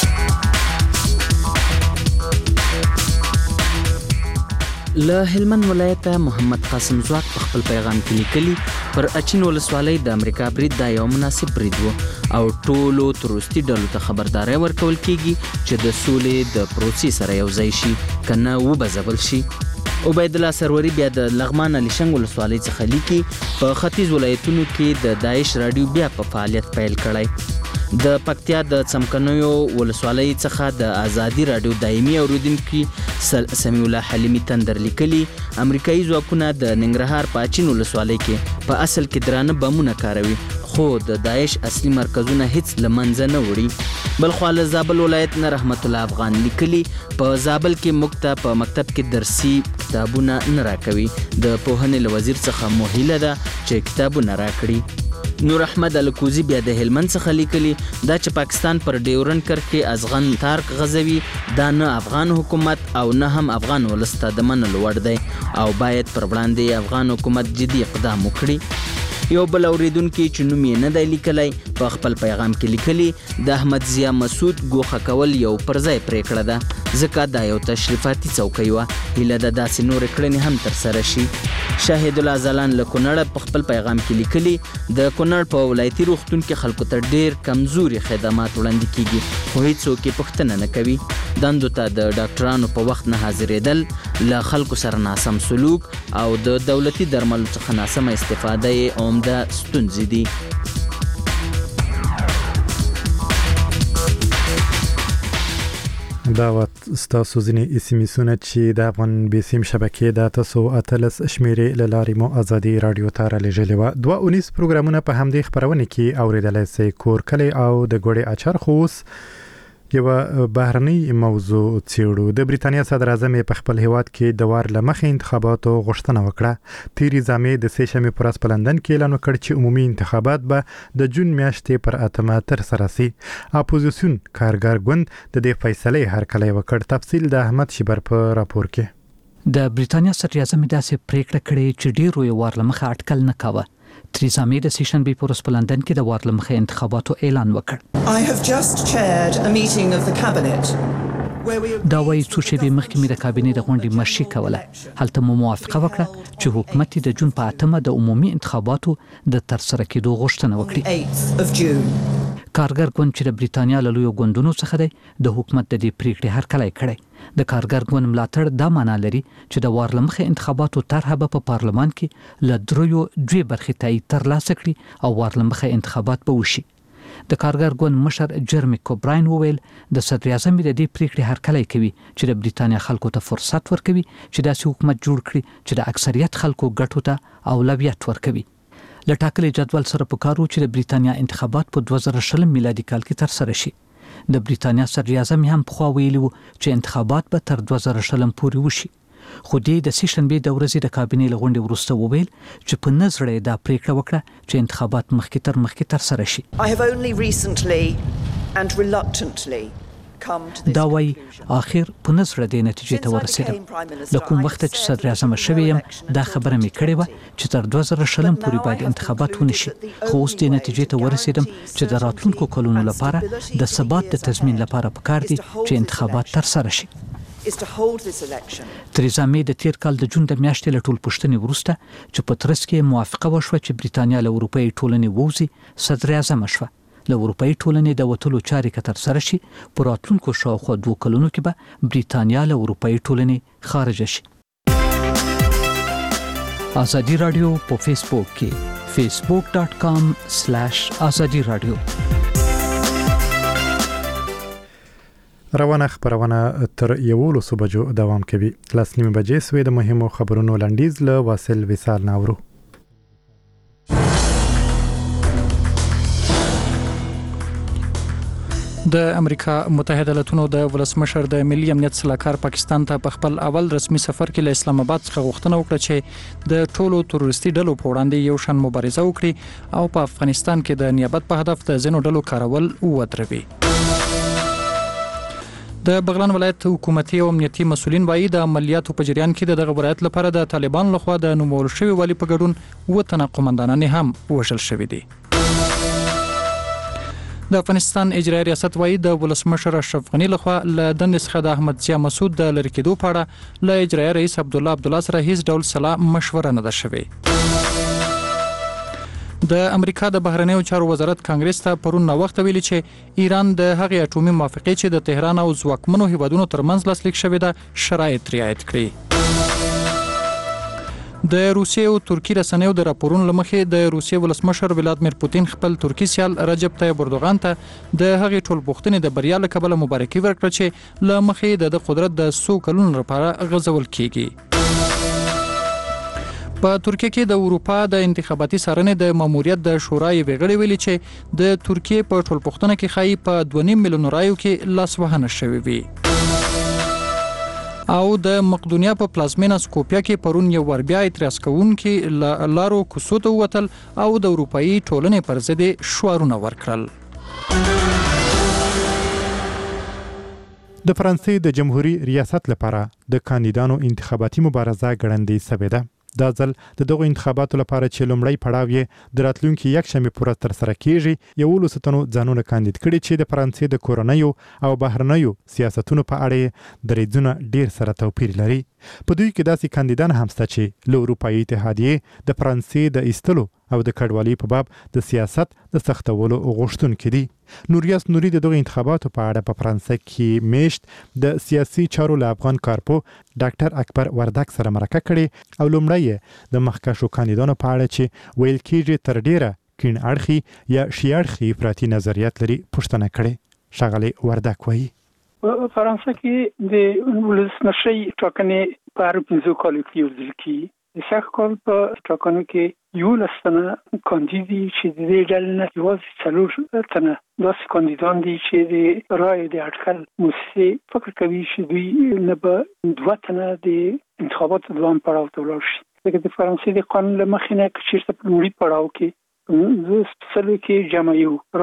Speaker 3: له هلمند ولایت محمد قاسم زواک په خپل پیغام کې لیکلي پر اچین ولسوالۍ د امریکا برید دا یو مناسب برید و او ټولو تروریستي ډلو ته خبرداري ورکول کیږي چې د سولې د پروسې سره یو ځای شي کنه وبځول شي عبید الله سروري بیا د لغمان لشنګ ولسوالۍ څخه لیکي په ختیځ ولایتونو کې د داعش رادیو بیا په فعالیت پیل کړی د پکتیا د څمکنیو ولسوالۍ څخه د ازادي رادیو دایمي اوریدونکو سمیع الله حلیمی تندر لیکلي امریکایي ځواکونه د ننګرهار په اچین ولسوالۍ کې په اصل کې درانه بمونه کاروي خو د داعش اصلي مرکزونه هیڅ لمنځه نه وړي بلخو له زابل ولایت نه رحمت الله افغان لیکلي په زابل کې مکتب په مکتب کې درسي کتابونه نه راکوي د پوهنې له وزیر څخه موهیله ده چې کتابونه راکړي نور احمد الکوزی بیا د هلمند څخه لیکلي دا چې پاکستان پر ډیورن کرښې ازغن تارک غزوي دا نه افغان حکومت او نه هم افغان ولسته د منلو وړ دی او باید پر وړاندې افغان حکومت جدي اقدام وکړي یو بل اوریدونکو چې نوم یې نه دی لیکلی په خپل پیغام کې لیکلي د احمد ضیا مسعود ګوښه کول یو پرځای پریکړه ده ځکه دا یو تشریفاتي څوکۍ وه هیله ده داسې نورې کړنې هم ترسره شي شاهد الله ځلان له کونړه په خپل پیغام کې لیکلي د کونړ په ولایتي روغتون کې خلکو ته ډېر کمزوري خدمات وړاندې کیږي خو هیڅوک یې پوښتنه نه کوي دندو ته د ډاکټرانو په وخت نه حاضرېدل له خلکو سره ناسم سلوک او د دولتي درملو څخه ناسمه استفاده یې عمده ستونزې دي
Speaker 1: دا ستاسو ځینې اسمیسونه چې د افغان بیسیم شبکې د تاسو اتلس شمیرې له لارې مو ازادي رادیو ته رالیږلې وه 219 پروګرامونه په همدې خپرونه کې اوریدلی سئ کور کلی او د ګوړې اچار خو اوس یو بهرنۍ موضوع څیړو د بریتانیا صدر اعظم په خپل هیواد کې د وار لمخې انتخاباتو غوښتنه وکړه تیریزا مې د سه شنبې پر ورځ په لندن کې اعلان وکړ چې عمومي انتخابات به د جون میاشتې پر 8 ترسره شي اپوزیسیون کارګر ګوند د دې فیصلې هرکلی وکړ تفصیل د احمد شبر په راپور کې
Speaker 8: د بریتانیا صدر اعظم داسې پریکړه کړې چې ډیرو یې وار لمخې اټکل نه کاوه تریزا مې د سیشن بي پورس په لندن کې د وار لمخې انتخاباتو اعلان وکړ
Speaker 23: I have just chaired a meeting of the cabinet
Speaker 8: دا وایي څو شېبې مخکې مې د کابینې د غونډې مشري کوله هلته مو موافقه وکړه چې حکومت د جون په 8 د عمومي انتخاباتو د ترسره کېدو غوښتنه
Speaker 23: وکړي
Speaker 8: کارګر ګوند چې د بریتانیا له لویو ګوندونو څخه دی د حکومت د دې پریکړې هرکلی کړی د کارګر ګوند ملاتړ دا معنا لري چې د وار لمخې انتخاباتو طرحه به په پارلمان کې له دریو دوې برخې تایید ترلاسه کړي او وار لمخې انتخابات به وشي د کارګر ګوند مشر جرمی کوبراین وویل د صدر اعظم د دې پریکړې هرکلی کوي چې د بریتانیا خلکو ته فرصت ورکوي چې داسې حکومت جوړ کړي چې د اکثریت خلکو ګټو ته اولویت ورکوي له ټاکلي جدول سره پکار و چې د بریتانیا انتخابات په 2020 میلادي کال کې ترسره شي د بریتانیا صدر اعظم هم پخوا ویلي و چې انتخابات به تر 2020 پورې وشي خو د سیشنبې د ورځې د کابینې له غونډې وروسته وویل چې په نظر دا پریکړه وکړه چې انتخابات مخکې ترسره شي
Speaker 23: I have only recently and reluctantly
Speaker 8: دا وایي اخر په نظر د نتیجې ته ورسېدم له کوم وخت چې صدر اعظم شوی یم دا خبره مې کړې وه چې تر 2020 پورې باید انتخابات ونشي خو اوس د نتیجې ته ورسېدم چې د راتلونکو کلونو لپاره د ثبات د تضمین لپاره پکار دي چې انتخابات ترسره شي
Speaker 23: is to hold this election.
Speaker 8: تریزا مې د تیر کال د جون د میاشتې له ټول پوښتنې وروسته چې په ترڅ کې موافقه وشوه چې بریتانیا له اروپایي ټولنې ووځي صدر اعظم شوه. له اروپایي ټولنې د وتلو چارې که ترسره شي په راتلونکو شاوخوا 2 کلونو کې به بریتانیا له اروپایي ټولنې خارج شي. ازادي رادیو په فیسبوک کې facebook.com/azadi radio.
Speaker 1: روانه خبرونه تر 11 بجو دوام کوي. لاسنیمه بجې سوې د مهمو خبرونو لنډیز له واصل وصال ناورو.
Speaker 5: د امریکا متحده ایالاتونو د ولسمشر د ملي امنیت سلاکار پاکستان ته په خپل اول رسمي سفر کې له اسلام آباد څخه غوښتنه وکړه چې د ټولو تروریستي ډلو په وړاندې یو شان مبارزه وکړي او په افغانستان کې د نیابت په هدف د ځینو ډلو کارول ودروي. د بغلان ولایت حکومتي او امنیتي مسولین وايي د عملیاتو په جریان کې دغه ولایت لپاره د طالبان لخوا د نومول شوی والی په ګډون وطن قومندانان هم وژل شوی دي. د افغانستان اجرایي ریاست وايي د ولسمشر اشرف غنی لخوا له دندې څخه د احمد ضیاء مسعود د لرې کېدو په اړه له اجرایي رئیس عبدالله سره هیڅ ډول صلاح مشوره نه ده شوې. د امریکا د بهرنیو چارو وزارت کانګرس ته پرون وخت ویلي چې ایران د هغې اټومي موافقې چې د تهران او ځواکمنو هیوادونو ترمنځ لاسلیک شوې ده شرایط رعایت کړي. د روسیې او ترکیې رسنیو د راپورونو لمخې د روسیې ولسمشر ولادیمیر پوتین خپل ترکی سیال رجب طیب اردوغان ته د هغې ټولغوښتنې د بریا له کبله مبارکي ورکړه چې له مخې د قدرت د 100 کلونو لپاره غځول کیږي. په ترکیه کې د اروپا د انتخاباتي څارنې د ماموریت د شورا یې غړي ویلي چې د ترکیې په ټولغوښتنه کې ښایي په 2.5 میلیون رایو کې لاسوهنه شوې وي. او د مقدونیا په پلازمینه سکوپیا کې پرون یو ور بیا اعتراض کوونکي لارو کوسو ته وتل او د اروپאי ټولنې پر ضد شعارونه ورکړل.
Speaker 1: د فرانسې د جمهوریت ریاست لپاره د کاندیدانو انتخاباتي مبارزه ګړندۍ شوې ده. دا ځل د دغو انتخاباتو لپاره چې لومړی پړاو یې د راتلونکي یکشنبې پورې ترسره کیږي 11 تنو ځانونه کاندید کړي چې د فرانسې د کورنیو او بهرنیو سیاستونو په اړه دریځونه ډیر سره توپیر لري. په دوی کې داسې کاندیدان هم شته چې له اروپאי اتحادیې د فرانسې د ایستلو او د کډوالۍ په باب د سیاست د سختولو غوښتونکي دي. نوریاس نوري د دغه انتخاباتو په اړه په فرانسې کې میشت د سیاسي چارو له افغان کارپو ډاکټر اکبر وردک سره مرکه کړي او لومړی د مخکښو کاندیدانو په اړه چې ویل کېږي تر ډیره کین اړخي یا شی اړخي افراطي نظریات لري پوښتنه کړي. ښاغلی وردک وایي
Speaker 6: په فرانسې کې د ولسمشر ټاکنې په 15 کال کې ورځل کی د سخت کال په ټاکنو کې یو لسنه کاندیدي چې د دې ډلې نه یوازې 4 تنه داسې کاندیدان دي چې د رای د اټکل موسسې فکر کوي چې دوی نه به 2 تنه د انتخاباتو دوام پړاو ته ولاړ شي. لکه د فرانسې د قانون له مخې نه چیرته په لومړي پړاو کې زه سپیڅلي کې جمع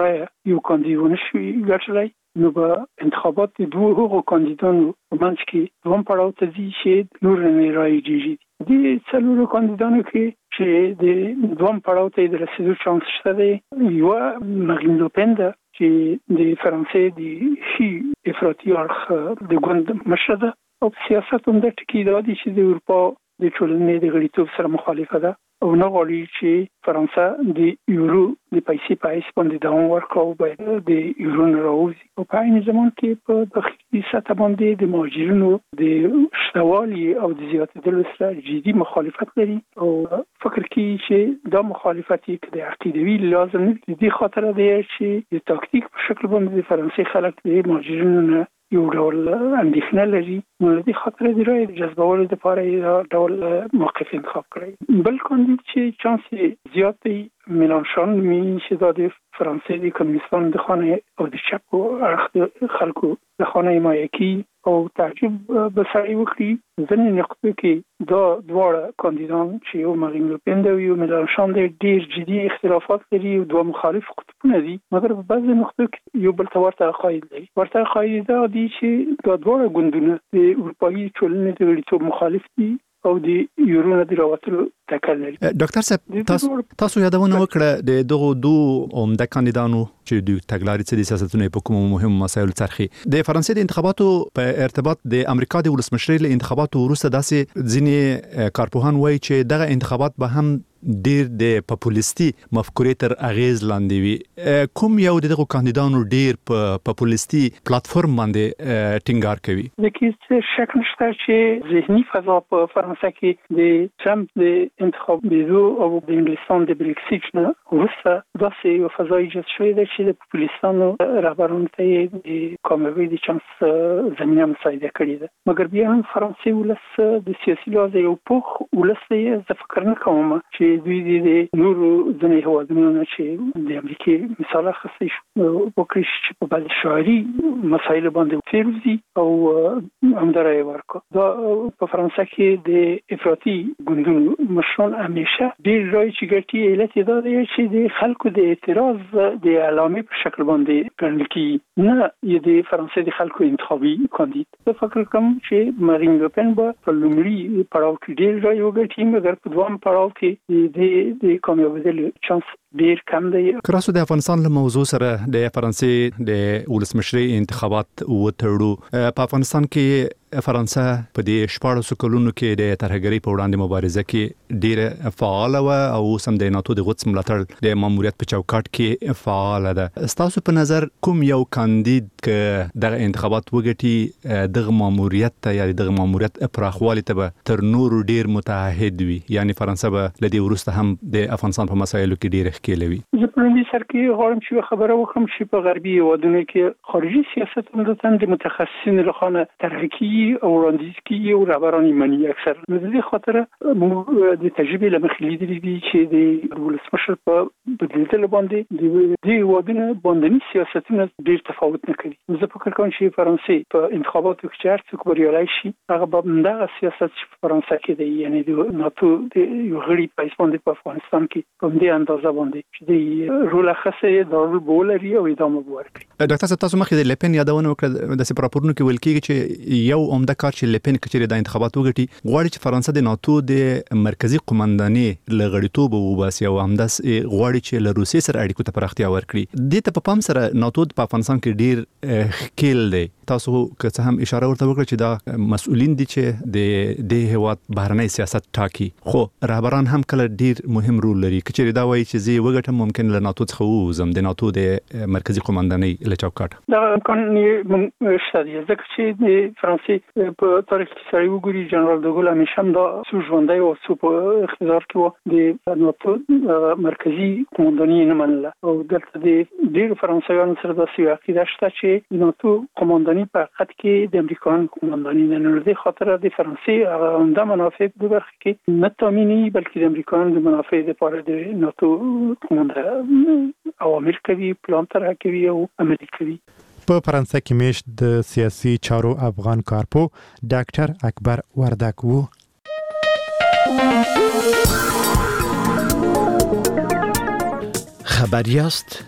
Speaker 6: یو کاندید ونه شي ګټلی نو به انتخابات د دوه کاندیدانو په منځ کې دوام پړاو ته ځي چې نور نه رایجېږي. د څلورو کاندیدانو کې چې د دوام پړاو ته د رسیدو چانس شته دی. یو مارین لوپن ده چې د فرانسې د شي افراطي اړخ د ګوند مشره ده او سیاست هم د ټکی دا دي چې د اروپا د ټولنې د غړیتوب سره مخالفه ده او نه غواړي چې فرانسه د یورو د پیسې په هیڅ باندې دوام ورکړي او باید د یورو نه راوځي. او په عین زمان کې په داخلي سطح باندې د مهاجرینو د شتوالي او د زیاتېدلو سره جدي مخالفت لري او فکر کوي چې دا مخالفت یې د عقیدوي لازم نه دي. د خاطر دی چې د تاکتیک په شکل باندې د فرانسې خلک د مهاجرینو نه یو ډول اندېښنه لري نو د خاطر دی رای جذبولو لپاره یې ډول موقف انتخاب کړی. بل کاندید چې چانس زیات دی میلانشون می چې د فرانسې د کمیونستانو د خانه او د چپ اړخ خلکو د خانه حمایه کی او تعجب به سړی وکړي. ځینې نقطو کې دا دواړه کاندیدان چې یو مارین لوپن دی او یو میلانشون دی ډېر جدي اختلافات لري او دوه مخالف قطبونه دي مګر په بعضې نقطو کې یو بل ته ورته عقاید لري. ورته عقاید دا دي چې دا دواړه ګوندونه د اروپایي ټولنې د غړیتوب مخالف دي او د یورو د راوتلو تکل لري.
Speaker 7: ډاکټر صاحب تاسو یادونه وکړه د دغه دوه عمده کاندیدانو چې د تګلارې څخه د سیاستونو په کومو مهمو مسایلو ترخي د فرانسې د انتخاباتو په ارتباط د امریکا د ولسمشرۍ له انتخاباتو وروسته داسې ځینې کارپوهان وایي چې دغه انتخابات به هم ډیر د پاپولیستي مفکورې تر اغیز لاندې وي. کوم یو دغه کاندیدانو ډیر په پاپولیستي پلیټفارم باندې ټینګار کوي؟
Speaker 6: د کیسه شک نشته چې ذهني فضا په فرانسه کې د ټرمپ د انتخاب بیزو او د انګلستان د بریکسیټ نه وروسته داسې یو فضا ایجاد شوې ده چې د پاپولیستانو رهبرانو ته د کامیابۍ د چانس زمینه مساعده کړې ده. مګر بیا هم فرانسې ولس د سیاسي لحاظ یو پوخ ولس دی. زه فکر نه کوم چې دوی د نورو ځینې هیوادونو نه چې د امریکې مثال اخیستی وکړي چې په بعضې شعري مسایلو باندې فیروزي او همدارای ورکړه. دا په فرانسه کې د افراطي ګوندونو مشران همیشه ډېر رایې چې ګټي علت یې دا دی چې د خلکو د اعتراض د علامې په شکل باندې ګڼل کېږي، نه یې د فرانسې د خلکو انتخابي کاندید. زه فکر کوم چې مارین لوپن به په لومړي پړاو کې ډېر رایې وګټي، مګر په دوام پړاو کې د کامیابیدلو چانس ډیر کم دی.
Speaker 7: کراسو د افغانستان له موضوع سره د فرانسې د ولسمشرۍ انتخابات وتړو. په افغانستان کې فرانسه په دې 14 کلونو کې د ترهګرۍ په وړاندې مبارزه کې ډیره فعاله و او سم د ناتو د غوڅ ملاتړ د ماموریت په چوکاټ کې فعاله ده. ستاسو په نظر کوم یو کاندید ک دغه انتخابات وګټي دغه ماموریت ته یا دغه ماموریت پراخوالي ته تر نور ډیر متعهد وي، یعنی فرانسه به لدی ورسته هم د افغانستان په مسایلو کې ډیر ښکیلوي؟
Speaker 6: زه په دې سر کې غواړم چې خبره وکړم چې په غربي هیوادونو کې خارجي سیاست عمدتاً د متخصصین لخوا طرحه او وړاندیز کیږي او رهبران یې مني اکثر. نو د دې خاطر موږ د تجربې له مخې لیدلي دي چې د ولسمشر په بدلیدلو باندې د هیوادونو باندني سیاستونه ډېر تفاوت نه کوي. زه فکر کوم چې فرانسې په انتخاباتو کې چې هر څوک بریالی شي هغه به همدغه سیاست چې په فرانسه کې دی، یعنی د ناتو د یو غړي په حیث باندې په افغانستان کې په همدې اندازه باندې چې د رول اخیسته د رول بولري او ادامه ورکړي.
Speaker 7: ډاکټر صاحب تاسو مخکې د لپن یادونه وکړه د سپراپورونو کې ویل کېږي چې یو عمده کار چې لپن کچېره د انتخابات وګټي غواړي چې فرانسه د ناتو د مرکزی قومنداني لغړیتوب وباسي او همداس غواړي چې له روسیې سره اړیکو ته پراختیا ورکړي. د ته په پام سره ناتو په افغانستان کې ډیر خکیل دی. تاسو که څه هم اشاره ورته وکړه چې دا مسؤلین دي چې د هیواد بهرنی سیاست ټاکي، خو رهبران هم کله ډیر مهم رول لري. کچېره دا وایي چې زه وګټم ممکن له ناتو څخه ووزم د ناتو د مرکزی قومنداني له چوکاټ.
Speaker 6: دا امکان شته دی ځکه چې د فرانسې په تاریخ کې سړی وګوري جنرال دوګل همیشه هم دا څو ژوندی او څو په اقتدار کې و د ناتو مرکزی قومنداني نه منله او دلته د ډیرو فرانسویانو سره داسې عقیده شته چې د ناتو قومنداني په حقیقت کې د امریکایانو قومنداني نه لري. خاطر د فرانسې عمده منافع په برخه کې نه تامینی بلکې د امریکایانو د منافع لپاره د ناتو قومندان اوامر کوي، پلان طرح کوي او عملي کوي.
Speaker 1: په فرانسه کې میشت د سیاسي چارو افغان کارپو ډاکټر اکبر وردک وو.
Speaker 9: خبریاست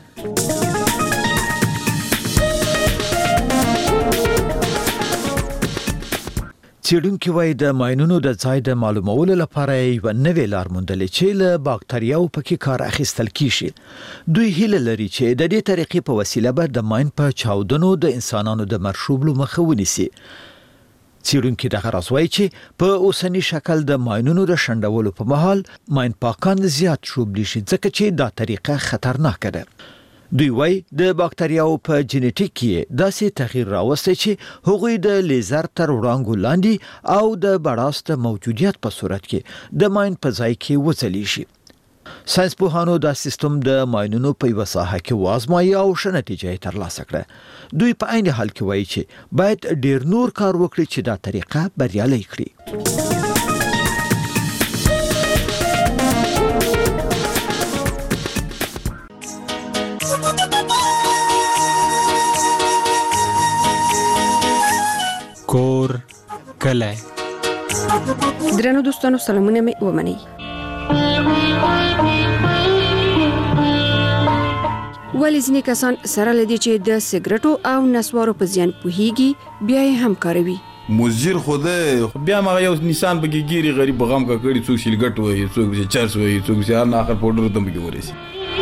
Speaker 9: څېړونکي وایي د ماینونو د ځای د معلومولو لپاره یوه نوې لار موندلې چې له باکتریاو پکې کار اخیستل کیږي. دوی هیله لري چې د دې طریقې په وسیله به د ماین په چاودنو د انسانانو د مرشوبلو مخه ونیسي. څېړونکي دغه راز وایي چې په اوسني شکل د ماینونو د شنډولو په مهال ماین پاکان زیات شوبلی شي ځکه چې دا طریقه خطرناکه ده. دوی وایي د باکتریاو په جینیټیک کې داسې تغییر راوستی چې هغوی د لیزر تر وړانګو لاندې او د بړاس د موجودیت په صورت کې د ماین په ځای کې وځلی شي. ساینس پوهانو دا سیستم د ماینونو په یوه ساحه کې وازمایي او ښه نتیجه یې ترلاسه کړه. دوی په عین حال کې وایي چې باید ډیر نور کار وکړي چې دا طریقه بریالۍ کړي.
Speaker 11: کور کله
Speaker 10: درنو دوستانو سلامونه مې ومنئ. ولی ځینې کسان سره لدی چې د سیګریټو او نسوارو په زیان پوهیږي بیا یې هم کاروي.
Speaker 4: مزیر خوده بیا ما یو نشان بګی ګيري غریب غم کا کړي څوک سیلګټ وای څوک چې چرس وای څوک چې هر اخر پودر ته بګی ورسي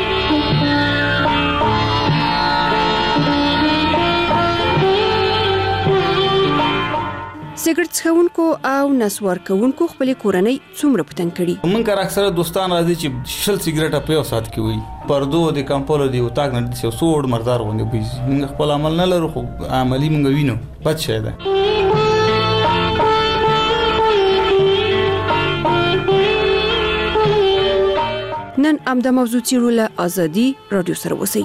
Speaker 10: سیګریټ څښونکو او نسوار کوونکو خپل کورنۍ څومره پتن کړي
Speaker 4: من کار اکثره دوستان راځي چې شل سیګریټ په یو سات کې وي پردو د کمپولو دی او تاګ نه دي سوړ مردار غونډه بي موږ خپل عمل نه لرو خو عملی موږ وینو پد شه ده
Speaker 10: نن امدا موضوع چیرله ازادي رادیو سره وسی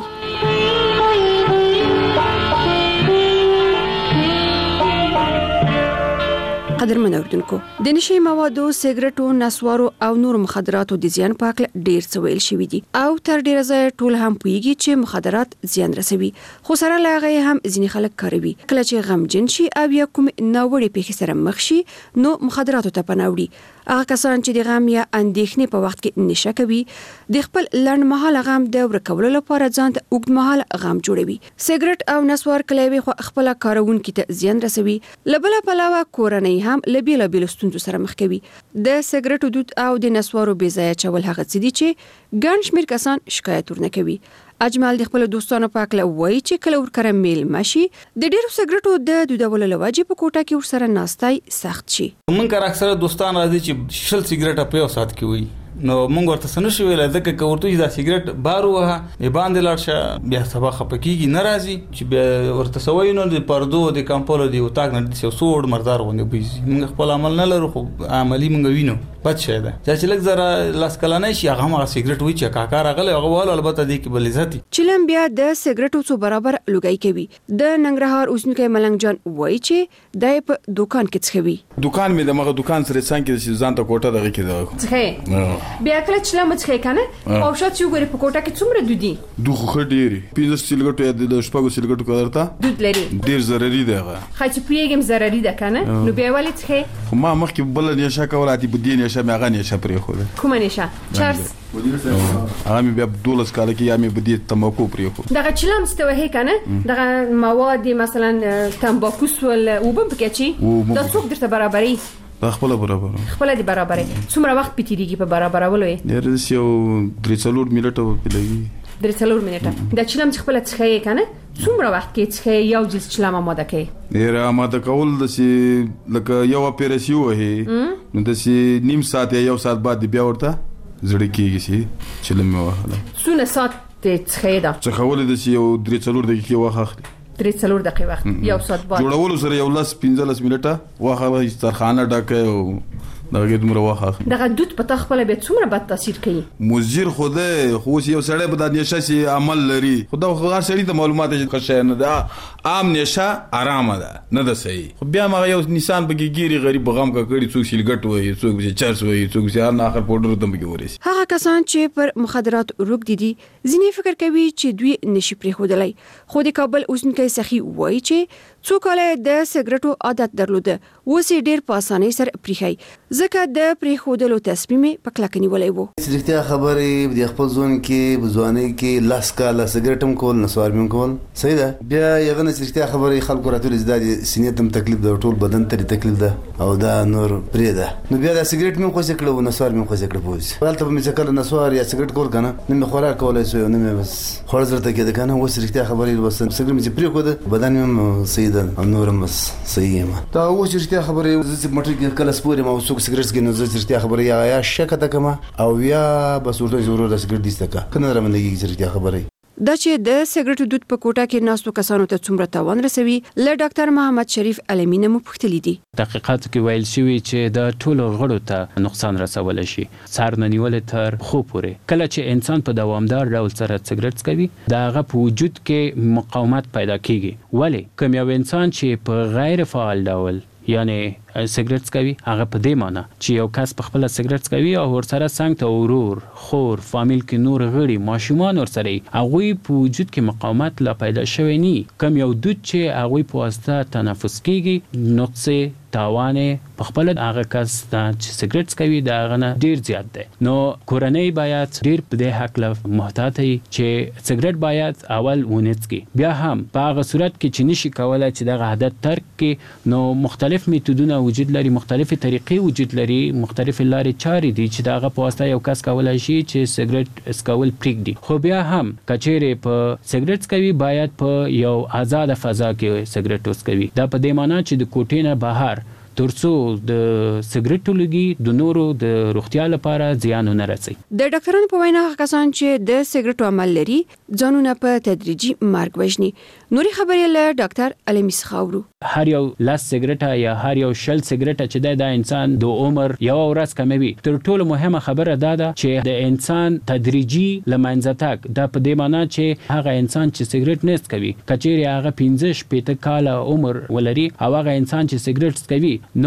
Speaker 10: قدرمن اوردونکو د نشي موادو سیګریټو نسوارو او نور مخدراتو د زیان په اړه ډیر څه ویل شوی دي او تر ډیره ځای ټول هم پوهیږي چې مخدرات زیان رسوي خو سره لاغې هم ځینې خلک کاروي کله چې غمجن شي او یا کوم ناوړي پیښې سره مخ شي نو مخدراتو ته پناوړي هغه کسان چې د غم یا اندېښنې په وخت کې نشه کوي د خپل لنډمهاله غم د ورکولو لپاره ځان ته اوږدمهاله غم جوړوي سیګریټ او نسوار کلوي خو خپل کارونکو ته زیان رسوي لبل پلاوه کورنۍ هم لبیل ستونزو سره مخ کوي د سیګریټو دود او د نسوارو بې ځای چول هغه څه دي چې ګڼ شمېر کسان شکایت ورنه کوي اجمل د خپل دوستانو په اړه وایي چې کله ورکره میل ماشي د ډیرو سیګریټو د دودولو لوجې په کوټه کې ورسره ناستای سخت شي
Speaker 4: من کار اکثره دوستان راځي چې شل سیګریټ په یو سات کې وي نو مونږ ورته سن شو ویل ځکه چې ورته دا سیګریټ بارو وها باندې لاړشه بیا سبا خپکیږي ناراضي چې بیا ورته سوي نو د پردو د کمپولو دی او تاګ نه دي سوړ مردار غونډه بي مونږ خپل عمل نه لرو خو عملی مونږ وینو پد شه ده چې لږ زره لاس کلانه شي هغه ما سیګریټ وی چې کاکا راغله هغه ول البته دی کې بل عزت
Speaker 10: چلم بیا د سیګریټو څو برابر لګای کوي د ننګرهار اوسنکې ملنګ جان وای چې د په دکان کې څخوي
Speaker 4: دکان مې دغه دکان سره څنګه چې ځان ته کوټه دغه کې ده
Speaker 10: څخه بیا کله چې لمڅ کنه او شات یو غری په کوټه کې څومره دودي
Speaker 4: دوه خډيري پیزه سیلګټو د شپږو سیلګټو کړرتا
Speaker 10: دود لري
Speaker 4: ډیر ضروري دی هغه
Speaker 10: خاص پیګم ضروري ده کنه نو بیا ولې څخه
Speaker 4: خو ما مخکې بل نه شا کولاتي بده نه شا مې غنې شا پرې خو
Speaker 10: کوم نه شا چارس
Speaker 4: هغه مې بیا 12 کال کې یا مې بده تماکو پرې خو
Speaker 10: دغه چلم ستوه کنه دغه مواد مثلا تمباکو سول او بم پکې دا څوک درته برابرۍ
Speaker 4: خپل برابر
Speaker 10: خپل دي برابرې څومره وخت پتیریږي په برابرولو
Speaker 4: یې ډېر یو 3 منټه پلګي
Speaker 10: 3 منټه دا چلم خپل څخه کنه څومره وخت کې څخه یو جز چلم آماده کوي
Speaker 4: ډېر آماده کول د سي لکه یو اپریشیو هي نو د سي نیم ساعت یا یو ساعت بعد بیا ورته زړه کېږي سي چلم واخله
Speaker 10: څونه ساعت څخه دا
Speaker 4: څخه ول د سي یو 3 دقیقې وخت اخلي
Speaker 10: 3 دقیقې وخت یو ساعت بعد
Speaker 4: جوړول سره یو 15 منټه واخله سترخانه ډکه او دغه دومره واخه
Speaker 10: دغه دود په تخپل به څومره بد تاثیر کوي
Speaker 4: مزیر خوده خو یو سړی په د نشه سي عمل لري خدا خو هر سړی ته معلومات ښه نه ده عام نشه آرام ده نه ده صحیح خو بیا ما یو نشان بګی ګيري غریب غم کا کړي څوک سیلګټ وای څوک چې چرس وای څوک چې هر اخر پودر ته بګي ورسي
Speaker 10: هغه کسان چې پر مخدرات روک دي ځینې فکر کوي چې دوی نشي پرې خودلای خو د کابل اوسنکې سخی وای چې څوک له د سیګریټو عادت درلوده وسی ډیر په اسانۍ سره پریخي ځکه د پرې خودلو تصمیم په کلکنی ولای وو
Speaker 13: سړیتیا خبرې د خپل ځون کې بزواني کې لاس کاله سیګریټم کول نسوار مې کول صحیح ده بیا یغه سړیتیا خبرې خلکو راتول زداد سینې تم تکلیف ده ټول بدن ته تکلیف ده او دا نور پرې ده نو بیا د سیګریټ مې خو څه کړو نسوار مې خو څه کړو پوز ولته مې څه کړل نسوار یا سیګریټ کول کنه نو مې خوراک کولای سو نو مې بس خور زرته کې ده کنه و سړیتیا خبرې بس سیګریټ مې پرې کو ده بدن مې صحیح ده او نورم بس صحیح ما دا و سړیتیا خبرې زه مټر کله سپورې ما وسوک سیګریټ کې نو زه سړیتیا خبرې یا شکه کما او یا بس ورته ضرورت سیګریټ دسته کنه رمنګي سړیتیا خبرې
Speaker 10: دا چې د سیګریټو دود په کوټه کې ناستو کسانو ته څومره تاوان رسوي له ډاکټر محمد شریف علمینه مو پوښتلی دي
Speaker 14: تحقیقاتو کې ویل شوی چې د ټولو غړو ته نقصان رسول شي سر نه نیول تر خو پورې کله چې انسان په دوامدار ډول سره سیګریټ کوي دا هغه په وجود کې مقاومت پیدا کیږي ولی کوم یو انسان چې په غیر فعال ډول یعنی سیګریټ کوي هغه په دې معنی چې یو کس په خپل سیګریټ کوي او ورسره څنګه ته ورور خور فامیل کې نور غړي ماشومان ورسره هغه په وجود کې مقاومت لا پیدا شوی ني کوم یو دود چې هغه په واسطه تنفس کیږي نقص تاوان په خپل هغه کس چې سیګریټ کوي دا غنه ډیر زیات دی. نو کورنۍ باید ډیر په دې حق له محتاط وي چې سیګریټ باید اول ونڅکي. بیا هم په هغه صورت کې چې نشي کولای چې دغه عادت ترک کړي نو مختلف میتودونه وجود لري، مختلفې طریقې وجود لري، مختلف لارې چارې دي چې دغه په واسطه یو کس کولای شي چې سیګریټ اسکول پرېږدي. خو بیا هم کچېرې په سیګریټ کوي باید په یو آزاد فضا کې سیګریټ وسکوي. دا په دې معنی چې د کوټې نه بهر ترڅو د سیګریټو لګي د نورو د روغتیا لپاره زیان نه رسي.
Speaker 10: د ډاکټرانو په وینا هغه کسان چې د سیګریټو عمل لري ځانونه په تدریجي مرګ وژني. نوري خبرې له ډاکټر علمی خاورو.
Speaker 14: هر یو لاس سیګریټ یا هر یو شل سیګریټ چې د انسان د عمر یو ورځ کموي. تر ټولو مهمه خبره دا ده چې د انسان تدریجي لمنځه تګ دا په دې معنی چې هغه انسان چې سیګریټ نه څکوي کچېرې هغه 15 کاله عمر ولري او هغه انسان چې سیګریټ څکوي نو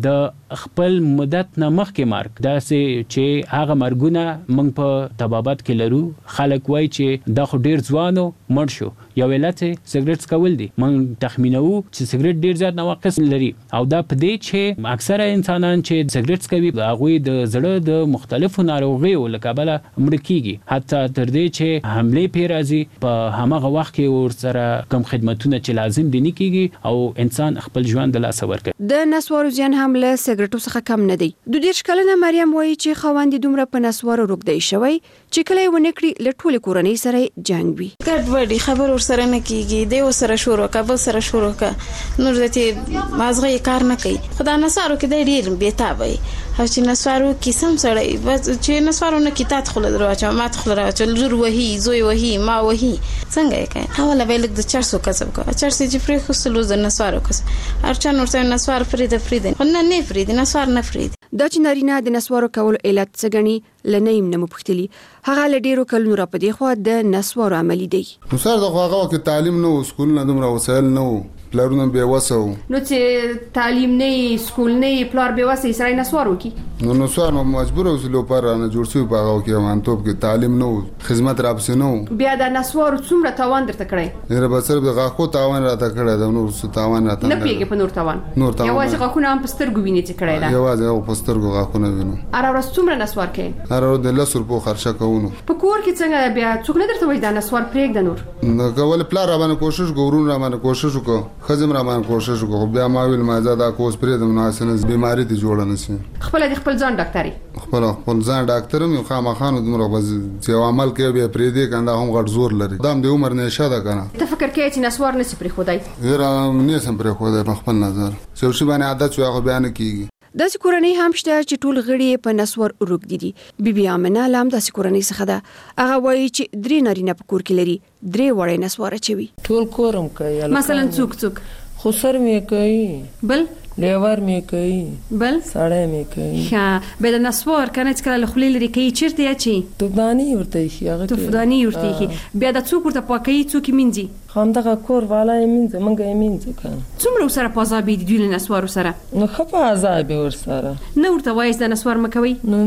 Speaker 14: د خپل مدت نه مخکې مرګ دا چې هغه مرګونه موږ په طبابت کې لرو. خلک وایي چې دا خو ډیر ځوانو مړ شو، یو علت سیګریټ څکول دي. موږ تخمینو چې سیګریټ ډیر زیات نواقص لري او دا په دې چې اکثره انسانان چې سیګریټ څکوي هغوی د زړه د مختلفو ناروغیو له کبله مړه کیږي، حتی تر دې چې حملې پې راځي. په هماغه وخت کې ورسره کوم خدمتونه چې لازم دي نه کیږي او انسان خپل ژوند د لاسه ورکوي.
Speaker 10: د نسوارو زیان هم له سیګریټو څخه کم نه دی. د 10 کلنه مریم وایي چې خواندې دومره په نسوارو روږدی شوی چې کله یې ونه کړي له ټولې کورنۍ سره جنګ وي.
Speaker 12: ګډوډي خبر ورسره نه کیږي، دی ورسره شروع کا بل سره شروع کا نور دته مازغه کار نه کوي. خدای نسوارو کې دی ډیر بیتابه او چې نسوارو کې سم سره بس چې نسوارو نه کیتات خل دروازه مات خل راځي لور وهي زوی وهي ما وهي څنګه یې کوي. اوله به لګ د 400 کسب کا 400 چې پرې خو د نسوارو کس ارچا نور څنګه نسوار فرید نه فرید نسوار نه فرید.
Speaker 10: دا چې نارینه د نسوارو کول علت څګنی لنیم نه مپختلی هغه لډیرو کلونو را پدې خو د نسوارو عملی دی.
Speaker 16: نسوار د هغه کې تعلیم نه سکول نه دومره وسایل نه پلارونه به وسو
Speaker 10: نو چې تعلیم نه سکول نه پلار به وسه سره نسوارو کی
Speaker 16: نو نسوار نو مجبور اوسلو پر نه جوړ شو په هغه کې مانتوب کې تعلیم نه خدمت را پسې نه بیا
Speaker 10: د نسوارو څومره تاوان درته کړی
Speaker 16: نه به سره د غاخو تاوان راته کړی د نور څه تاوان راته
Speaker 10: نه پیګه په نور تاوان یوازې غاخونه هم پسترګو ویني چې کړی دا
Speaker 16: یوازې پسترګو غاخونه وینو
Speaker 10: اره ورځ څومره نسوار کې
Speaker 16: اره ورځ د 100 روپو خرچه کوونو
Speaker 10: په کور کې څنګه بیا څوک نه درته وای دا نسوار پرېګ د نور
Speaker 16: نو کول پلار را باندې کوشش ګورون را باندې کوشش وکړه خزم را باندې کوشش وکړه بیا ما ویل ما زدا کوس پرې د مناسنه بیماری ته جوړ نه سي
Speaker 10: خپل ځان ډاکټري
Speaker 16: خپل ځان ډاکټر مې خامخانو دمر بس چې عمل کوي بیا پرې دې کنده هم غټ زور لري دام د عمر نه شاده کنه
Speaker 10: ته فکر کوي چې نسوار نه سي پرې خدای
Speaker 16: زه نه سم پرې خدای په خپل نظر څو شی باندې عادت شو هغه بیان کیږي.
Speaker 10: د سکورنۍ هم شته چې ټول غړي په نسوار اوروګ دي. بیبي امنه لام د سکورنۍ څخه ده هغه وایي چې درې نارینه په کور کې لري درې وړي نسوار چوي
Speaker 17: ټول کورم کوي
Speaker 10: مثلا څوک
Speaker 17: خو سر می کوي
Speaker 10: بل
Speaker 17: لیور می کوي
Speaker 10: بل
Speaker 17: ساړی می کوي
Speaker 10: ها به د نسوار کنه چې کله خولې لري کوي چیرته یا چی
Speaker 17: توفدانی ورته شي هغه
Speaker 10: توفدانی ورته شي بیا د څوک ورته پاکي څوک منځي
Speaker 17: خاندغه کور والا یمنځ منګه یمنځ کنه
Speaker 10: څومره سره پازابې دي د نسوار سره
Speaker 17: نو خپه عذاب ور سره
Speaker 10: نو ورته وایي د نسوار مکوي
Speaker 17: نو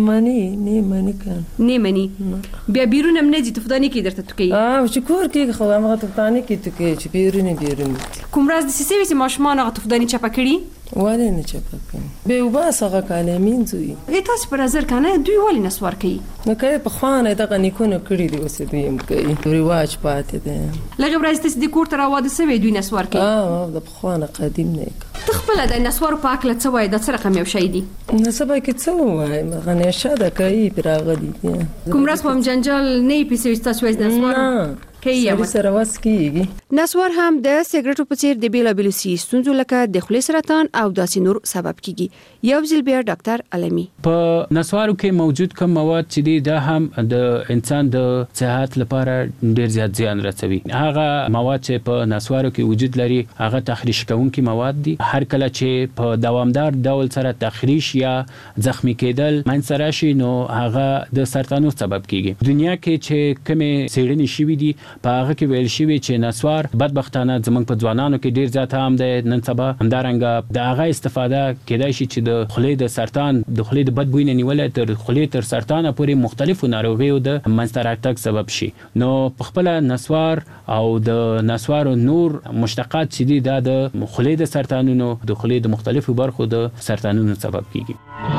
Speaker 17: مانی کنه
Speaker 10: نه مانی بیا بیرون هم نه دي توفدانی کې درته توکي
Speaker 17: چې کور کې خو هغه توفدانی کې توکي چې بیرون
Speaker 10: کوم راز د سیسي چې ماشومان هغه توفدانی چپا کړي
Speaker 17: ولی نه چپا کړي به وباسه کاله مینځوي
Speaker 10: تاسو پر نظر کنه دوی ولی نسوار کوي
Speaker 17: نو کوي په خوانه دغه نیکونه کړی دی اوس دوی هم کوي رواج پاتې ده
Speaker 10: لږ ورځ د کور تر واده سوي دوی نسوار کوي
Speaker 17: د خوانه قدیم نه
Speaker 10: تخپل د نسوار په اکل څه وای د سره کم یو شي دي
Speaker 17: نسبه کې څه وای مغنه شاده کوي براغلی
Speaker 10: کوم راس په جنجال نه پیسې تاسو د نسوار
Speaker 17: کوي سره واسکیږي.
Speaker 10: نسوار هم د سیګریټو په څیر د بیلابیلو ستونزو لکه د خولې سرطان او داسې نور سبب کیږي. یو ځل بیا ډاکټر علمی
Speaker 14: په نسوارو کې موجود کوم مواد چې دي دا هم د انسان د صحت لپاره ډیر زیات زیان رسوي. هغه مواد چې په نسوارو کې وجود لري هغه تخریش کوونکي مواد دي. هر کله چې په دوامدار ډول سره تخریش یا زخمی کېدل منځ راشي نو هغه د سرطانو سبب کیږي. دنیا کې چې کومه سیړنې شوې دي په هغه کې ویل شوی چې نسوار بدبختانه زمونږ په ځوانانو کې ډیر زیات عام دی نن سبا. همدارنګه د هغه استفاده کېدای شي چې د خولې د سرطان د خولې د بدبوی نه نیولې تر خولې تر سرطان پورې مختلفو ناروغیو د منځته راتګ سبب شي. نو په خپل نسوار او د نسوارو نور مشتقات چې دي دا د خولې د سرطانونو د خولې د مختلفو برخو د سرطانونو سبب کیږي.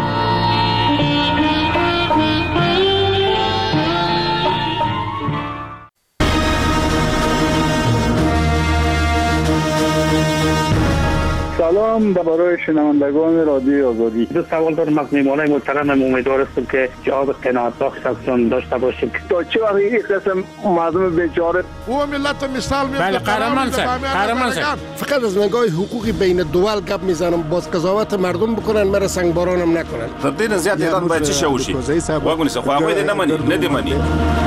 Speaker 15: سلام برای شنوندگان رادیو آزادی. دو سوال دارم از میهمانان محترمم. امیدوار هستم که جواب قناعت بخش ازشون داشته باشیم. تا چه وقت این قسم مردم بیچاره
Speaker 18: او ملت مثال میاد.
Speaker 20: بله قهرمان شد.
Speaker 18: فقط از نگاه حقوقی بین دول گپ میزنم. باز قضاوت مردم بکنن مرا سنگبارانم نکنن.
Speaker 24: تر دې نه زیات اعلان باید څه وشي. واګونی څه خو هغه دې نه دی مني.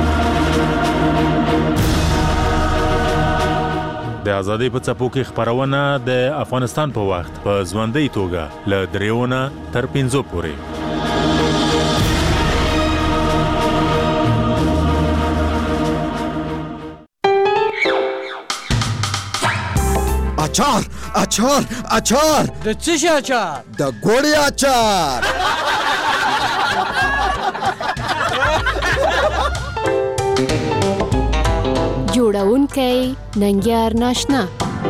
Speaker 25: د ازادۍ په څپو کې خبرونه د افغانستان په وخت په ژوندۍ توګه له 3 تر 5 پورې.
Speaker 18: اچار
Speaker 20: د څه شي اچار؟
Speaker 18: د ګوړې اچار.
Speaker 26: جوړونکی ننګیار ناشنا.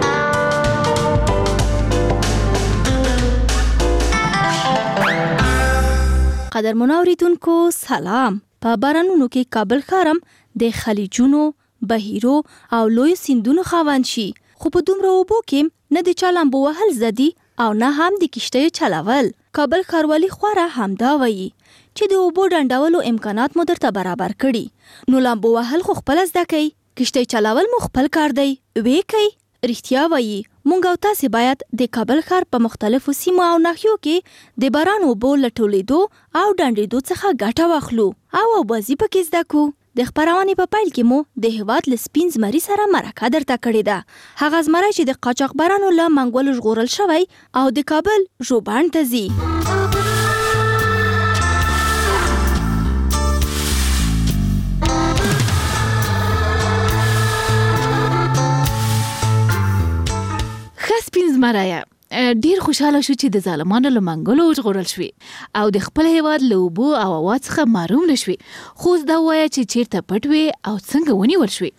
Speaker 26: قدرمن اوریدونکو سلام. په بارانونو کې کابل ښارم د خلیجونو، بهیرو او لوی سیندونو خاوند شي، خو په دومره اوبو کې نه د چا لامبو وهل زدي او نه هم د کشتیو چلول. کابل ښاروالي خورا همدا وایي چې د اوبو ډنډولو امکانات مو درته برابر کړي، نو لامبو وهل خو خپل زده کوي، کشتۍ چلول مو خپل کار دی. وی کوي رښتیا وایي مونږ او تاسې باید د کابل ښار په مختلفو سیمو او ناحیو کې د باران اوبو له ټولېدو او ډنډېدو څخه ګټه واخلو او اوبازي پکې زده کو. د خپرونې په پیل کې مو د هېواد له سپین زمري سره مرکه درته کړې ده. هغه زمری چې د قاچاقبرانو له منګولو ژغورل شوی او د کابل ژوبڼ ته ځي.
Speaker 27: سپین زمری ډیر خوشاله شو چې د ظالمانو له منګولو وژغورل شوی او د خپل هیواد له اوبو او هوا څخه محروم نشوي. خو دا وایه چې چیرته پټ وي او څنګه ونیول شوی.